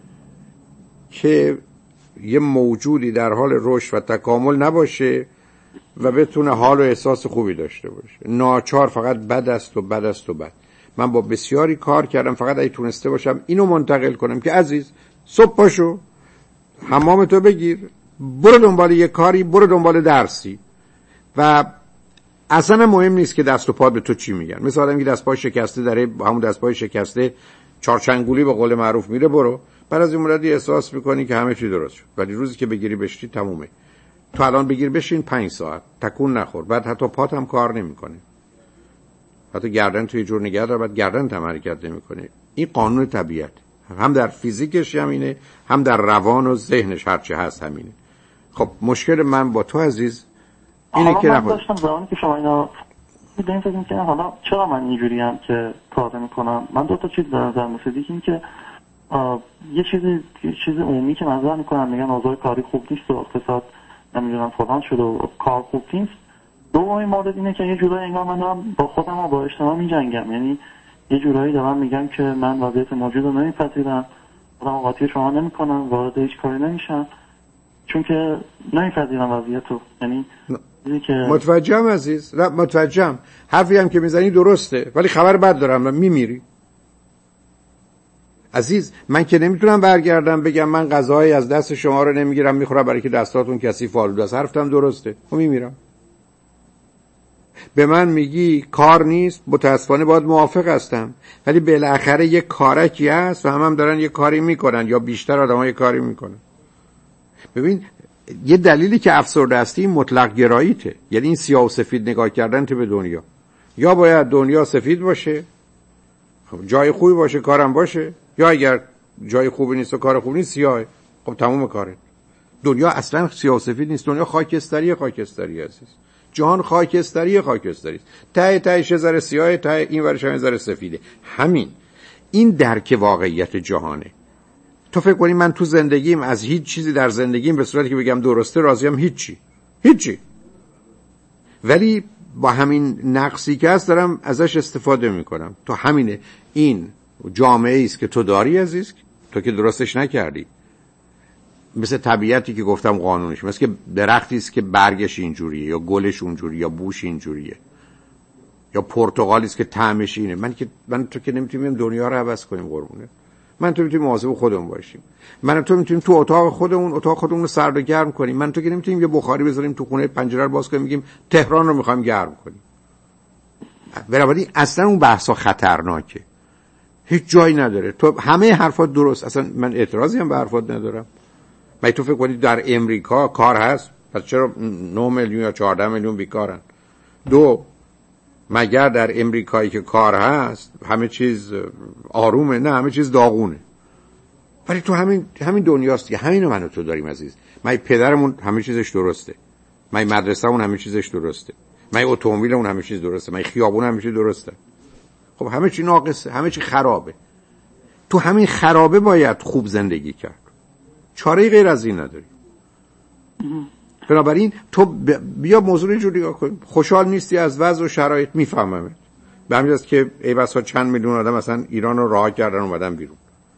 که یه موجودی در حال رشد و تکامل نباشه و بتونه حال و احساس خوبی داشته باشه. ناچار فقط بد است و بد است و بد. من با بسیاری کار کردم، فقط اگه تونسته باشم اینو منتقل کنم که عزیز صبح پاشو، حمامتو بگیر، برو دنبال یه کاری، برو دنبال درسی و اصلا مهم نیست که دست و پات به تو چی میگن. مثل آدمی که دست پای شکسته داره، همون دست پای شکسته چارچنگولی به قول معروف میره برو، بعد از این مدتی احساس میکنی که همه چی درست شد، ولی روزی که بگیری بشتی تمومه. تو الان بگیر بشین 5 ساعت تکون نخور، بعد حتی پات هم کار نمیکنه، حتی گردن توی جور نگه داره، بعد گردن هم حرکت نمیکنه. این قانون طبیعت، هم در فیزیکش همینه، هم در روان و ذهنش هرچه هست همینه. خب مشکل من با تو عزیز اینه که من داشتم زمانی که شما اینا میدونیم فکر میکنم حالا چرا من اینجوری هم که کار نمیکنم. من 2 تا چیز در نظر میسید. این که یه چیز عمومی که نظر میکنم، میگن اوضاع کاری خوب نیست و اقتصاد نمیدونم فلان شده و کار خوب نیست. دومین مورد اینه که یه جورایی انگار من دارم با خودم و با اجتماع میجنگم. یعنی یه جورایی دارم میگم که من وضعیت موجود رو نمیپذیرم، خودم قاطی شما نمیکنم، وارد هیچ کاری نمیشم چون که نمیپذیرم وضعیت رو. یعنی متوجهم عزیز، متوجهم. حرفی هم که میزنی درسته، ولی خبر بد دارم، میمیری عزیز. من که نمیتونم برگردم بگم من غذاهای از دست شما رو نمیگیرم میخورم برای که دستاتون کثیف آلوده است. حرفتم درسته، خب میمیرم. به من میگی کار نیست، متاسفانه باید موافق هستم، ولی بالاخره یه کارکی هست و هم دارن یه کاری میکنن، یا بیشتر آدم‌ها یه کاری میکنن. ببین یه دلیلی که افسرده هستی مطلق گراییته، یعنی این سیاه و سفید نگاه کردن تو به دنیا. یا باید دنیا سفید باشه، خب جای خوبی باشه، کارم باشه، یا اگر جای خوبی نیست و کار خوبی نیست، سیاهه، خب تموم کاره. دنیا اصلا سیاه و سفید نیست، دنیا خاکستری عزیز. جهان خاکستری است. تهش یه ذره سیاهه، ته این ورش هم یه ذره سفیده. همین این درک واقعیت جهانه. تو فکر کنی من تو زندگیم از هیچ چیزی در زندگیم به صورتی که بگم درسته راضیم؟ هیچی. ولی با همین نقصی که هست دارم ازش استفاده میکنم. تو همینه. این جامعه است که تو داری عزیز، تو که درستش نکردی. مثل طبیعتی که گفتم قانونش، مثل که درختی است که برگش اینجوریه، یا گلش اونجوریه، یا بوش اینجوریه، یا پرتقالی است که طعمش اینه. من تو که نمیتونیم دنیا رو عوض کنیم قربونه. من تو میتونیم مواظب خودمون باشیم، من تو میتونیم تو اتاق خودمون رو سرد و گرم کنیم، من تو که نمیتونیم یه بخاری بذاریم تو خونه، پنجره رو باز کنیم میگیم تهران رو میخوایم گرم کنیم. بنابراین اصلا اون بحثا خطرناکه، هیچ جایی نداره. تو همه حرفات درست، اصلا من اعتراضی هم به حرفات ندارم. من تو فکر کنید در امریکا کار هست؟ پس چرا 9 میلیون یا 14 میلیون بیکارن؟ دو، مگر در امریکایی که کار هست همه چیز آرومه؟ نه، همه چیز داغونه. ولی تو همین دنیاست دیگه. همینو من و تو داریم عزیز. من پدرمون همه چیزش درسته، من مدرسه‌مون همه چیزش درسته، من اتومبیلمون همه چیز درسته، من خیابون همه چیز درسته. خب همه چی ناقصه، همه چی خرابه. تو همین خرابه باید خوب زندگی کرد، چاره غیر از این نداری. بنابراین تو بیا موضوع رو اینجوری نگاه کن. خوشحال نیستی از وضع و شرایط، میفهمم. به همین جاست که ای بسا چند میلیون آدم مثلا ایران رو رها کردن اومدن بیرون.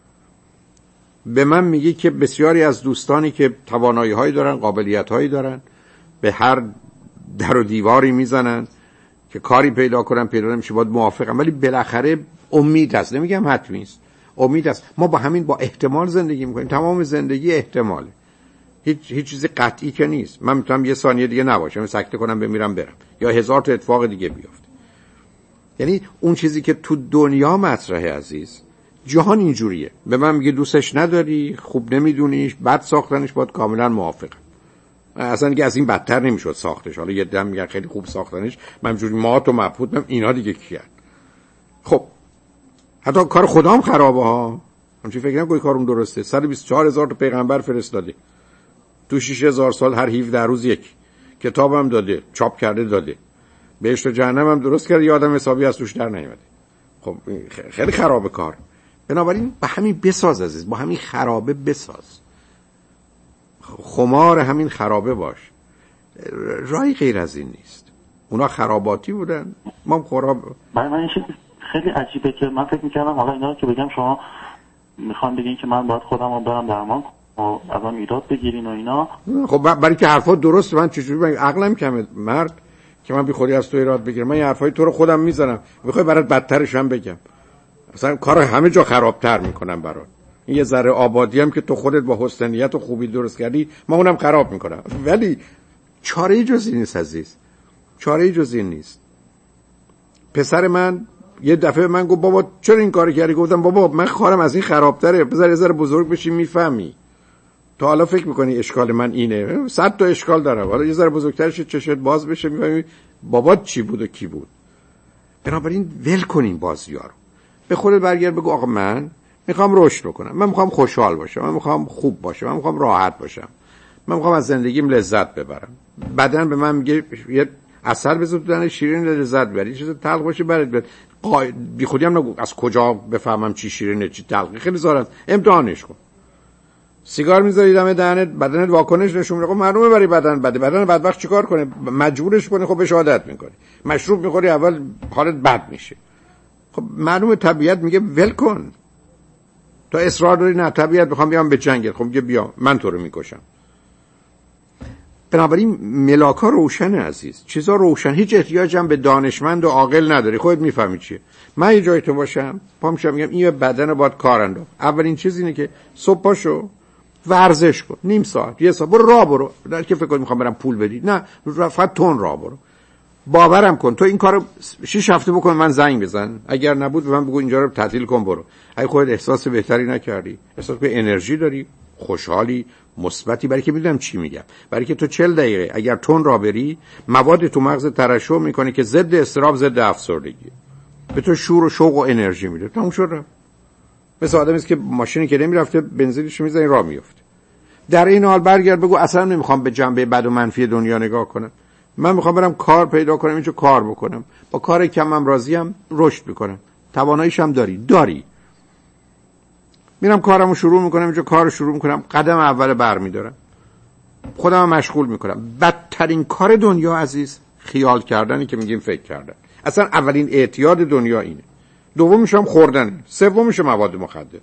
به من میگی که بسیاری از دوستانی که توانایی‌هایی دارن، قابلیت‌هایی دارن، به هر در و دیواری میزنن که کاری پیدا نمیشه، باید موافقم، ولی بالاخره امید هست. نمیگم حتمی است، امید هست. ما با احتمال زندگی میکنیم. تمام زندگی احتماله، هیچ چیزی قطعی که نیست. من میتونم یه ثانیه دیگه نباشم، سکته کنم بمیرم برم، یا 1000 تا اتفاق دیگه بیفته. یعنی اون چیزی که تو دنیا مطرحه عزیز، جهان اینجوریه. به من میگه دوستش نداری، خوب نمیدونیش، بد ساختنش، باید کاملا موافقم. اصلا دیگه از این بدتر نمیشد ساختش. حالا یه دم میگن خیلی خوب ساختنش، من اینجوری مات و مبهوتم، اینا دیگه کیان؟ خب حتی کار خدام خرابه ها. همچین فکر نکنی کارم درسته. 124,000 تا پیغمبر فرستاده، تو 6000 سال هر 17 روز یک کتابم داده، چاپ کرده داده، بهشت و جهنم هم درست کرده، یادم حسابی از توش در نیومده. خب خیلی خرابه کار. بنابراین با همین بساز عزیز، با همین خرابه بساز، خمار همین خرابه باش. راهی غیر از این نیست. اونا خراباتی بودن، ما هم خراب. من این چیز خیلی عجیبه که من فکر می‌کردم حالا اینا که بگم شما میخوان بگین که من باید خودم رو برم درمان و از من ایراد بگیرین و اینا. خب برای که حرفات درسته، من چجوری عقلم کمه مرد که من بی خودی از تو ایراد بگیرم؟ من این حرفای تو رو خودم میزنم، میخوای برات بدترش هم بگم؟ اصلا کار همه جا خرابتر میکنم برات. این یه ذره آبادی هم که تو خودت با حسن نیت و خوبی درست کردی، ما اونم خراب میکنم. ولی چاره‌ای جز این نیست عزیز، چاره‌ای جز این نیست. پسر من یه دفعه من گفت بابا چرا این کارو کردی؟ گفتم بابا من کارم از این خرابتره، بذار یه ذره بزرگ بشی میفهمی. تو حالا فکر میکنی اشکال من اینه، 100 تا اشکال دارم، حالا یه ذره بزرگتر شد چشت باز بشه میفهمی بابا چی بود و کی بود. بنابراین ول کنین بازی‌ها رو، به خودت برگرد بگو آقا من میخوام رشد بکنم، من میخوام خوشحال باشم، من میخوام خوب باشم، من میخوام راحت باشم، من میخوام از زندگیم لذت ببرم. بدن به من میگه یه عسل بذار تو دهن شیرین لذت ببری، چیز تلخ باشه برات بیاد. بی خودی هم نگو از کجا بفهمم چی شیرینه چی تلخه، خیلی ساده امتحانش کن. سیگار میذاری دم دهنت، بدنت واکنش نشون میده، خب معلومه برای بدن بده. بدن بدبخت چیکار کنه؟ مجبورش کنه، خب بهش عادت میکنه. مشروب میخوری اول حالت بد میشه، خب معلومه طبیعت میگه ول کن. تو اصرار داری نه طبیعت میخوام بیام به جنگت، خب میگه بیا من تو رو میکشم. بنابراین ملاکا روشنه عزیز، چیزا روشن، هیچ احتیاجم به دانشمند و عاقل نداری، خودت میفهمی چیه. من یه جای تو باشم پامشم میگم این بدن باید کار انداخت. اولین چیز اینه که صبح پاشو ورزش کن، نیم ساعت یه ساعت برو راه برو. در که فکر کنی میخوام برم پول بدی، نه فقط تون راه برو. باورم کن تو این کارو 6 هفته بکن، من زنگ بزن، اگر نبود به من بگو اینجا رو تعطیل کن برو. اگه خودت احساس بهتری نکردی، احساس به انرژی داری، خوشحالی، مثبتی، برای که میدونم چی میگم، برای که تو 40 دقیقه اگر تون راه بری، مواد تو مغز ترشح میکنه که ضد اضطراب، ضد افسردگی، به تو شور و شوق و انرژی میده. تموم شد. مثل آدمی است که ماشینی که نمیرفته بنزینش میزنه راه میفته. در این حال برگرد بگو اصلا نمیخوام به جنبه بد و منفی دنیا نگاه کنم، من میخوام برم کار پیدا کنم، اینجا کار بکنم، با کار کمم راضیم، رشد میکنم، تواناییش هم داری میرم کارمو شروع میکنم، اینجا کارو شروع میکنم، قدم اول برمیدارم، خودم مشغول میکنم. بدترین کار دنیا عزیز خیال کردنی که میگیم فکر کردن. اصلا اولین اعتیاد دنیا اینه، دومیش هم خوردن، سومیش مواد مخدر.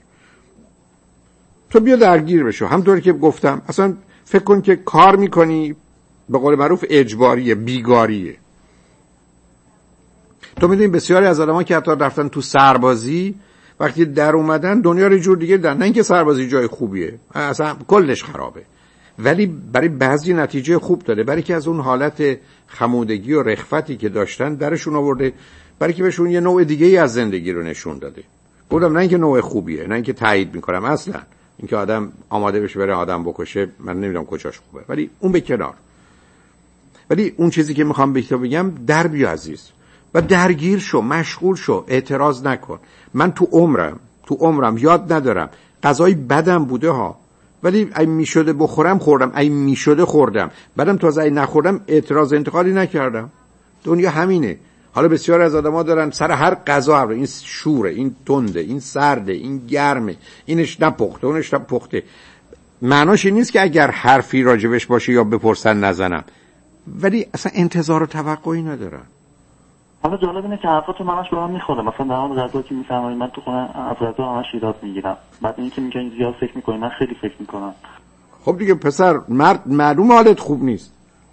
تو بیا درگیر بشو. همونطوری که گفتم اصلا فکر کن که کار میکنی به قول معروف اجباریه، بیگاریه. تو میدونی بسیاری از آدم‌ها که حتی رفتن تو سربازی وقتی در اومدن دنیا رو جور دیگه دیدن. نه اینکه سربازی جای خوبیه، اصلا کلش خرابه، ولی برای بعضی نتیجه خوب داره، برای که از اون حالت خمودگی و رخوتی که داشتن درشون آورده، برای که بهشون یه نوع دیگه ای از زندگی رو نشون داده. گفتم نه اینکه نوع خوبیه، نه اینکه تایید میکنم اصلا، اینکه آدم آماده بشه بره آدم بکشه من نمیدونم کجاش خوبه، ولی اون به کنار. ولی اون چیزی که میخوام بهت بگم، در بیا عزیز و درگیر شو، مشغول شو، اعتراض نکن. من تو عمرم یاد ندارم غذای بدم بوده ها، ولی ای میشده بخورم خوردم، ای میشده خوردم، بعدم تازه ای نخوردم اعتراض انتقادی نکردم. دنیا همینه. حالا بسیار از آدما دارن سر هر غذا، این شوره، این تنده، این سرده، این گرمه، اینش نپخته، اونش نپخته. معناش این نیست که اگر حرفی راجبش باشه یا بپرسن نزنم، ولی اصلا انتظار و توقعی ندارن. حالا جالب اینه که حرفاتو منش به من میخوره. مثلا در مورد غذا که میفهمم من تو خونه از غذا همش ایراد میگیرم، بعد اینکه میگن زیاد فکر میکنی، من خیلی فکر میکنم. خب دیگه پسر، مرد معلوم حالت خوب نیست.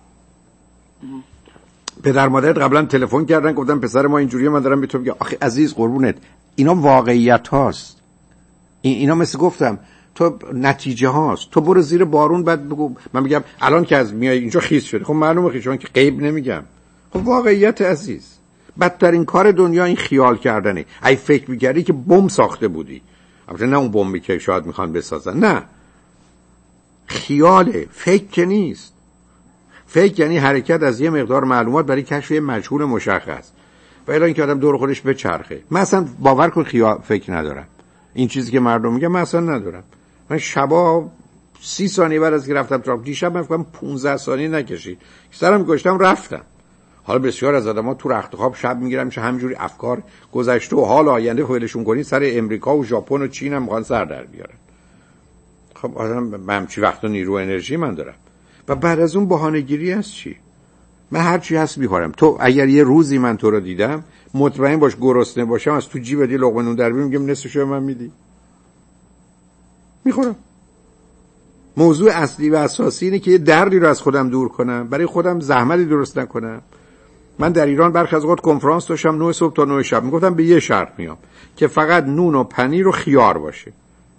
پدر مادرت قبلا تلفن کردن گفتن پسر ما اینجوریه، من دارم به تو میگم آخه عزیز قربونت، اینا واقعیت هاست. اینا مثل گفتم تو نتیجه هاست. تو برو زیر بارون بعد بگو. من میگم الان که از میای اینجا خیس شده، خب معلومه خیس، چون که غیب نمیگم. خب واقعیت عزیز. بدترین کار دنیا این خیال کردنه. ای فکر می‌کردی که بمب ساخته بودی، البته نه اون بمبی که شاید میخوان بسازن، نه، خیاله، فکر که نیست. فکر یعنی حرکت از یه مقدار معلومات برای کشف یه مجهول مشخص، و الا اینکه آدم دور خودش بچرخه. من اصلا باور کن خیال فکر ندارم. این چیزی که مردم میگن من اصلا ندارم. من شبا 30 ثانیه بعد از که رفتم تراپ، دیشب من فکرم 15 ثانیه نکشید سرم گشتم رفتم. حالا بسیار از آدم‌ها تو رخت خواب شب میگیرن میشه همینجوری افکار گذشته و حال آینده خودشون کنی سر امریکا و ژاپن و چین هم میخوان سر در بیارن. خب آدم همچی وقت و نیرو انرژی من دارم، و بعد از اون بهانه‌گیری هست چی؟ من هر چی هست میخورم. تو اگر یه روزی من تو رو دیدم مطمئن باش گرسنه باشم از تو جیبت یه لقمه نون در بیارم میگم نصفشو به من میدی، میخورم. موضوع اصلی و اساسی اینه که یه دردی رو از خودم دور کنم، برای خودم زحمتی درست نکنم. من در ایران برخی از اوقات کنفرانس داشتم 9 صبح تا 9 شب، میگفتم به یه شرط میام که فقط نون و پنیر و خیار باشه،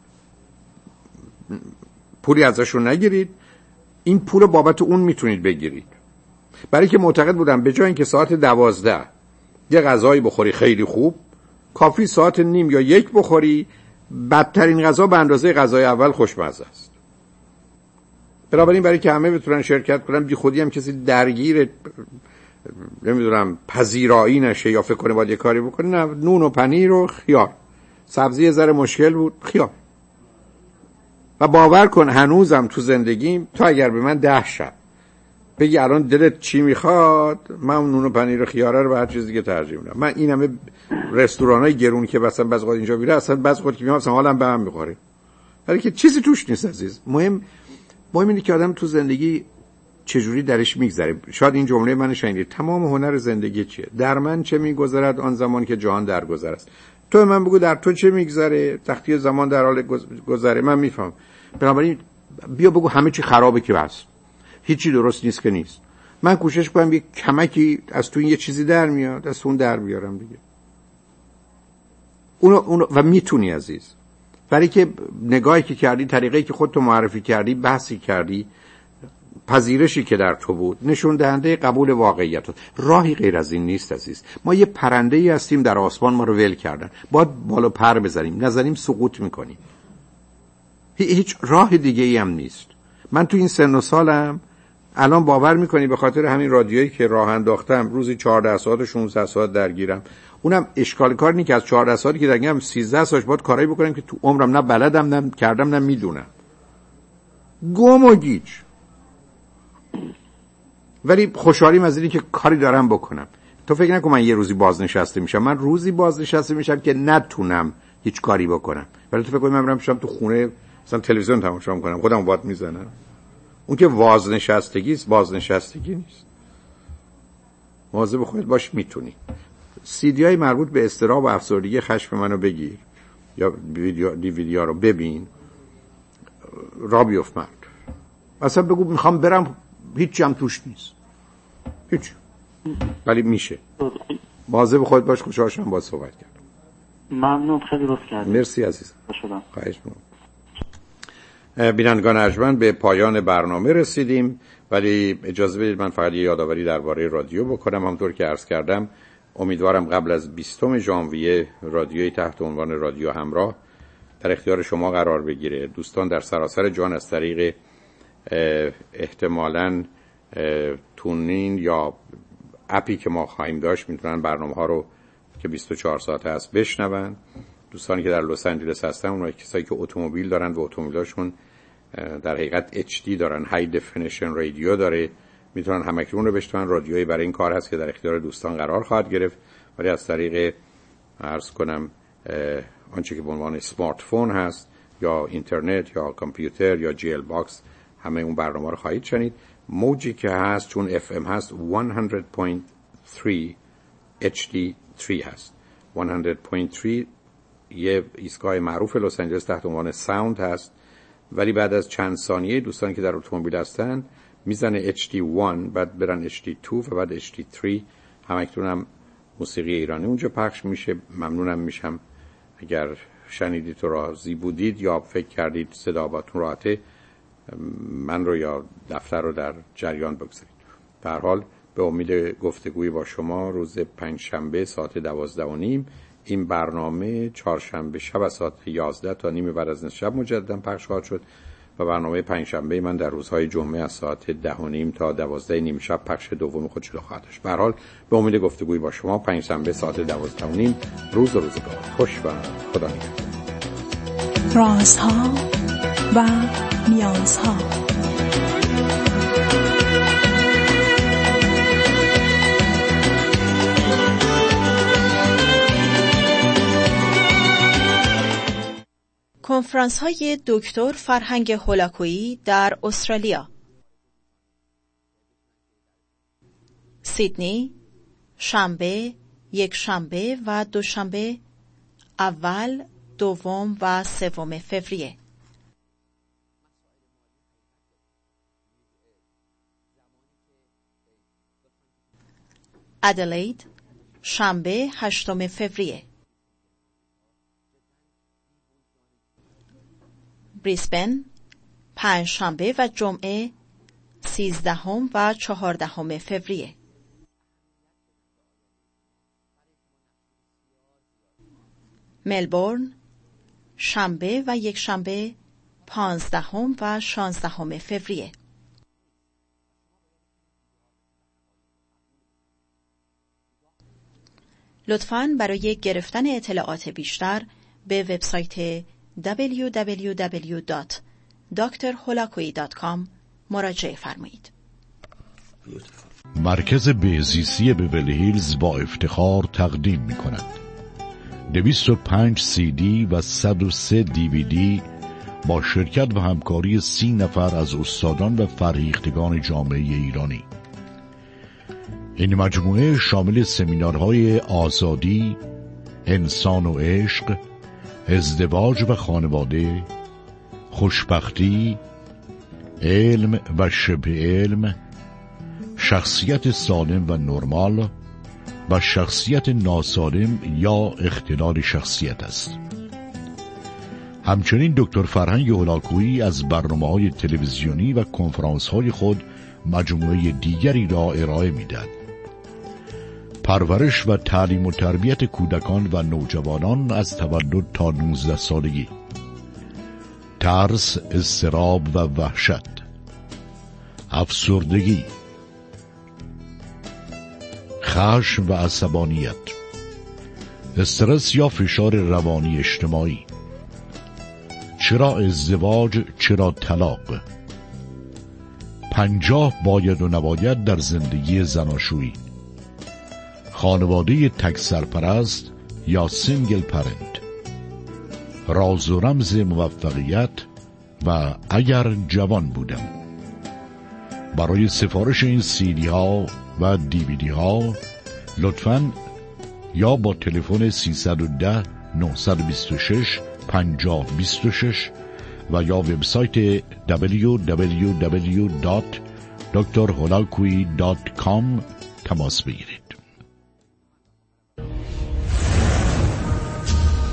پولی ازشون نگیرید، این پول بابت اون میتونید بگیرید. برای که معتقد بودم به جای اینکه ساعت 12 یه غذایی بخوری خیلی خوب، کافی ساعت نیم یا 1 بخوری، بدترین غذا به اندازه غذای اول خوشمزه است. بنابراین برای که همه بتونن شرکت کنن، بی خودی هم کسی درگیر نمیدونم پذیرایی نشه یا فکر کنه باید یه کاری بکنه، نه، نون و پنیر و خیار. سبزی یه ذره مشکل بود، خیار. و باور کن هنوزم تو زندگیم تو اگر به من 10 شب بگی الان دلت چی میخواد، من نون و پنیر و خیاره رو به هر چیز دیگه ترجیح میدم. من این همه رستورانای گرون که مثلا بعضی وقت اینجا میره، اصلا بعضی وقت که میام اصلا حالم به هم میخوره، ولی که چیزی توش نیست عزیز. مهم اینه که آدم تو زندگی چجوری درش میگذره. شاید این جمله من شنیدید، تمام هنر زندگی چیه؟ در من چه میگذرد آن زمان که جهان درگذر است. تو من بگو در تو چه میگذره، وقتی زمان در حال گذره من میفهم. بنابراین بیا بگو همه چی خرابه که بس، هیچی درست نیست که نیست. من کوشش کنم یک کمکی از تو این یه چیزی در میاد، از اون در بیارم دیگه. اونو و میتونی عزیز، برای که نگاهی که کردی، طریقی که خودتو معرفی کردی، بحثی کردی، پذیرشی که در تو بود، نشون دهنده قبول واقعیت. راهی غیر از این نیست عزیز. ما یه پرنده‌ای هستیم در آسمان، ما رو ول کردن، باید بالا پر بزنیم، نزنیم سقوط میکنیم. هیچ راه دیگه ای هم نیست. من تو این سن و سالم الان باور میکنی به خاطر همین رادیویی که راه انداختم روزی 14 ساعت و 16 ساعت درگیرم. اونم اشکال کار اینه که از 14 ساعتی که درگیرم 13 ساعت باید کارایی بکنم که تو عمرم نه بلدم، نه کردم، نه میدونم. گم و گیج. ولی خوشحالیم از اینی که کاری دارم بکنم. تو فکر نکن من یه روزی بازنشسته میشم. من روزی بازنشسته میشم که نتونم هیچ کاری بکنم. ولی تو فکر کنی من برم پیشم تو خونه مثلا تلویزیون تماشا میکنم، خودم وات میزنم. اون که بازنشستگی است، بازنشستگی نیست. مواظب خودت باش. میتونی CD-های مربوط به اضطراب و افسردگی خشم منو بگیر یا DVD رو ببین، را بیفت مرد. اصلا بگو میخوام برم، هیچی هم توش نیست، هیچ، ولی میشه. مواظب خودت باش. خوشحال شدم با صحبت کردم. ممنون، خیلی لطف کردید. مرسی عزیزم. خواهش می‌کنم. بینندگان ارجمند، به پایان برنامه رسیدیم، ولی اجازه بدید من فقط یه یادآوری درباره رادیو بکنم. همونطور که عرض کردم امیدوارم قبل از 20 ژانویه رادیویی تحت عنوان رادیو همراه در اختیار شما قرار بگیره. دوستان در سراسر جهان از طریق احتمالاً تونین یا اپی که ما خواهیم داشت میتونن برنامه‌ها رو که 24 ساعته هست بشنون. دوستانی که در لس آنجلس هستن، اونایی کسایی که اتومبیل دارن و اتومبیلاشون در حقیقت HD دارن، های دفینیشن رادیو داره، میتونن همکنون رو بشنون. رادیویی برای این کار هست که در اختیار دوستان قرار خواهد گرفت، ولی از طریق عرض کنم آنچه که به عنوان اسمارت فون هست یا اینترنت یا کامپیوتر یا GL باکس همه اون برنامه رو خواهید شنید. موجی که هست چون FM هست 100.3 HD3 هست. 100.3 یه ایستگاه معروف لس آنجلس تحت عنوان ساوند هست، ولی بعد از چند ثانیه دوستان که در اتومبیل هستن میزنه HD1 بعد برن HD2 و بعد HD3. همکنون هم موسیقی ایرانی اونجا پخش میشه. ممنونم میشم اگر شنیدید و راضی بودید یا فکر کردید صدا باتون راحته من رو یا دفتر رو در جریان بگذارید. به هر حال به امید گفتگوی با شما روز پنجشنبه ساعت 12:30. این برنامه چهارشنبه شب از ساعت 11 تا نیم بعد از نصف شب مجددا پخش خواهد شد و برنامه پنجشنبه من در روزهای جمعه از ساعت 10:30 تا 12:30 شب پخش دوم خودش رو خواهد داشت. به هر حال به امید گفتگوی با شما پنجشنبه ساعت 12:30 روز روزگار خوش و خدا نگهدار. رازها و نیازها. کنفرانس های دکتر فرهنگ هولاکویی در استرالیا. سیدنی، شنبه، یکشنبه و دوشنبه، اول، دوم و سوم فوریه. ادلید، شنبه، 8 فوریه. بریسبن، پنجشنبه و جمعه، 13 و 14 فوریه. ملبورن، شنبه و یکشنبه، 15 و 16 فوریه. لطفاً برای گرفتن اطلاعات بیشتر به وبسایت www.drholakui.com مراجعه فرمایید. مرکز بهزیستی بیولی هیلز با افتخار تقدیم می کند 205 CD و 103 DVD با شرکت و همکاری 30 نفر از استادان و فرهیختگان جامعه ایرانی. این مجموعه شامل سمینارهای آزادی، انسان و عشق، ازدواج و خانواده، خوشبختی، علم و شبه علم، شخصیت سالم و نرمال و شخصیت ناسالم یا اختلال شخصیت است. همچنین دکتر فرهنگ هولاکویی از برنامه‌های تلویزیونی و کنفرانس‌های خود مجموعه دیگری را ارائه می‌دهد. پرورش و تعلیم و تربیت کودکان و نوجوانان از تولد تا 19 سالگی، ترس، اضطراب و وحشت، افسردگی، خشم و عصبانیت، استرس یا فشار روانی اجتماعی، چرا ازدواج، چرا طلاق، 50 باید و نباید در زندگی زناشویی، خانواده تک سرپرست یا سینگل پرنت، راز و رمز موفقیت و اگر جوان بودم. برای سفارش این CD ها و DVD ها لطفاً یا با تلفن 310 926 5026 و یا وبسایت www.drholakui.com تماس بگیرید.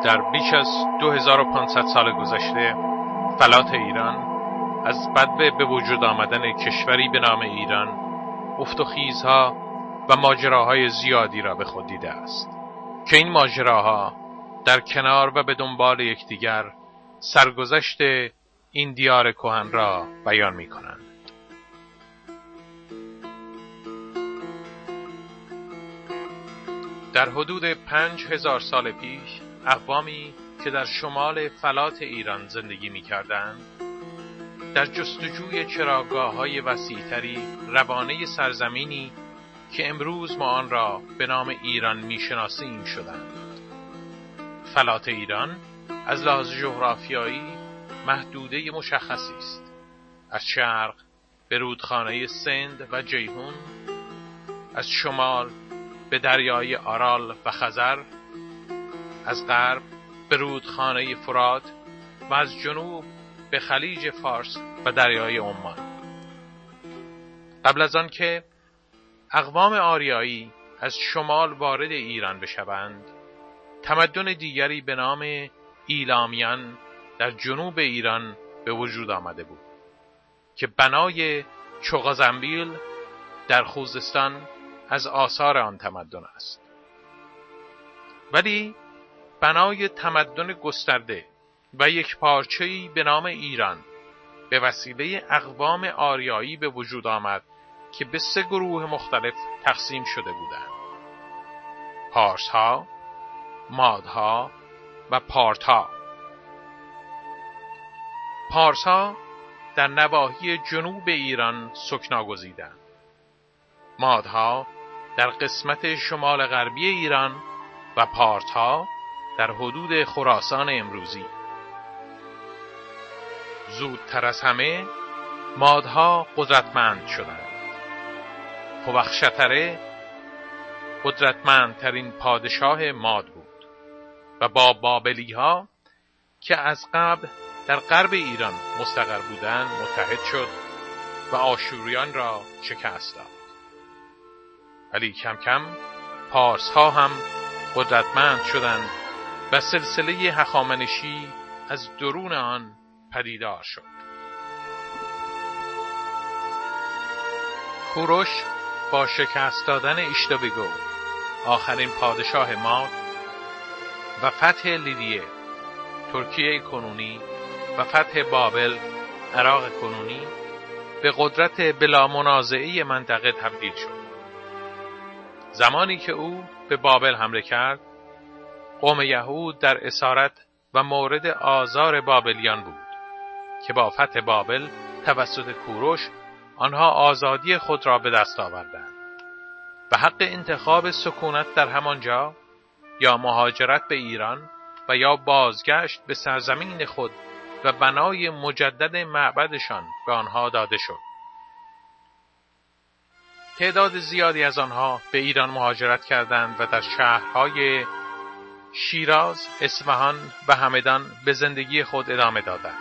در بیش از 2500 سال گذشته فلات ایران از بدو به وجود آمدن کشوری به نام ایران افت و خیزها و ماجراهای زیادی را به خود دیده است که این ماجراها در کنار و به دنبال یکدیگر سرگذشت این دیار کهن را بیان می کنند. در حدود 5000 سال پیش اقوامی که در شمال فلات ایران زندگی می کردند در جستجوی چراگاه‌های وسیع‌تری روانه سرزمینی که امروز ما آن را به نام ایران می‌شناسیم شدند. فلات ایران از لحاظ جغرافیایی محدوده مشخصی است. از شرق به رودخانه سند و جیهون، از شمال به دریای آرال و خزر، از غرب به رودخانه فرات و از جنوب به خلیج فارس و دریای عمان. قبل از آن که اقوام آریایی از شمال وارد ایران بشوند، تمدن دیگری به نام ایلامیان در جنوب ایران به وجود آمده بود که بنای چغازنبیل در خوزستان از آثار آن تمدن است. ولی بنای تمدن گسترده و یک پارچه‌ای به نام ایران به وسیله اقوام آریایی به وجود آمد که به 3 گروه مختلف تقسیم شده بودند: پارس‌ها، مادها و پارت‌ها. پارس‌ها در نواحی جنوب ایران سکنا گزیدند. مادها در قسمت شمال غربی ایران و پارت‌ها در حدود خراسان امروزی. زودتر از همه مادها قدرتمند شدند. هوخشتره قدرتمندترین پادشاه ماد بود و با بابلی‌ها که از قبل در غرب ایران مستقر بودند متحد شد و آشوریان را شکست داد. ولی کم کم پارس‌ها هم قدرتمند شدند و سلسله هخامنشی از درون آن پدیدار شد. کوروش با شکست دادن اشتابگو آخرین پادشاه ماد و فتح لیدیه ترکیه کنونی و فتح بابل عراق کنونی به قدرت بلا منازعه منطقه تبدیل شد. زمانی که او به بابل حمله کرد، قوم یهود در اسارت و مورد آزار بابلیان بود که با فتح بابل توسط کوروش آنها آزادی خود را به دست آوردند و حق انتخاب سکونت در همانجا یا مهاجرت به ایران و یا بازگشت به سرزمین خود و بنای مجدد معبدشان به آنها داده شد. تعداد زیادی از آنها به ایران مهاجرت کردند و در شهرهای شیراز، اصفهان و همدان به زندگی خود ادامه دادند.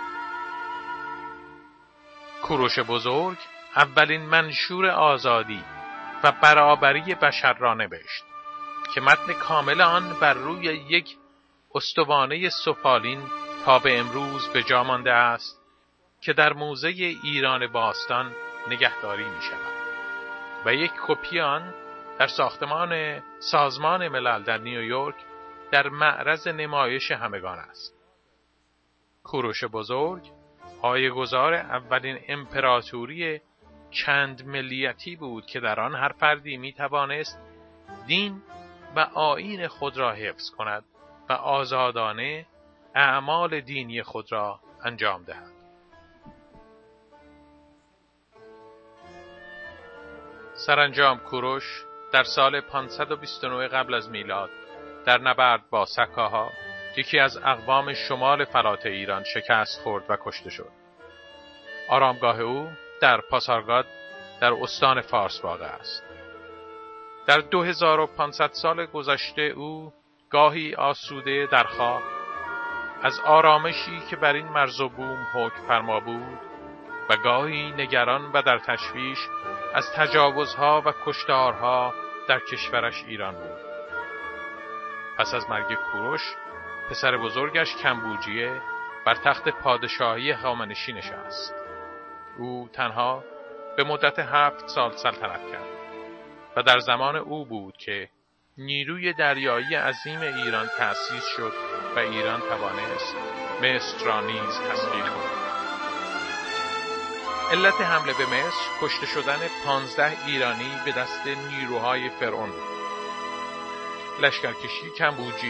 کوروش بزرگ اولین منشور آزادی و برابری بشر را نوشت که متن کامل آن بر روی یک استوانه سفالین تا به امروز به جا مانده است که در موزه ایران باستان نگهداری می شود و یک کپی آن در ساختمان سازمان ملل در نیویورک در معرض نمایش همگان است. کوروش بزرگ پایه‌گذار اولین امپراتوری چند ملیتی بود که در آن هر فردی می توانست دین و آیین خود را حفظ کند و آزادانه اعمال دینی خود را انجام دهد. سرانجام کوروش در سال 529 قبل از میلاد در نبرد با سکاها یکی از اقوام شمال فلات ایران شکست خورد و کشته شد. آرامگاه او در پاسارگاد در استان فارس واقع است. در 2500 سال گذشته او گاهی آسوده در خواب از آرامشی که بر این مرز و بوم حکم فرما بود و گاهی نگران و در تشویش از تجاوزها و کشتارها در کشورش ایران بود. پس از مرگ کوروش پسر بزرگش کمبوجیه بر تخت پادشاهی هخامنشی نشست. او تنها به مدت 7 سال سلطنت کرد و در زمان او بود که نیروی دریایی عظیم ایران تأسیس شد و ایران توانست مصر را نیز تسخیر کند. علت حمله به مصر کشته شدن 15 ایرانی به دست نیروهای فرعون بود. لشکرکشی کمبوجی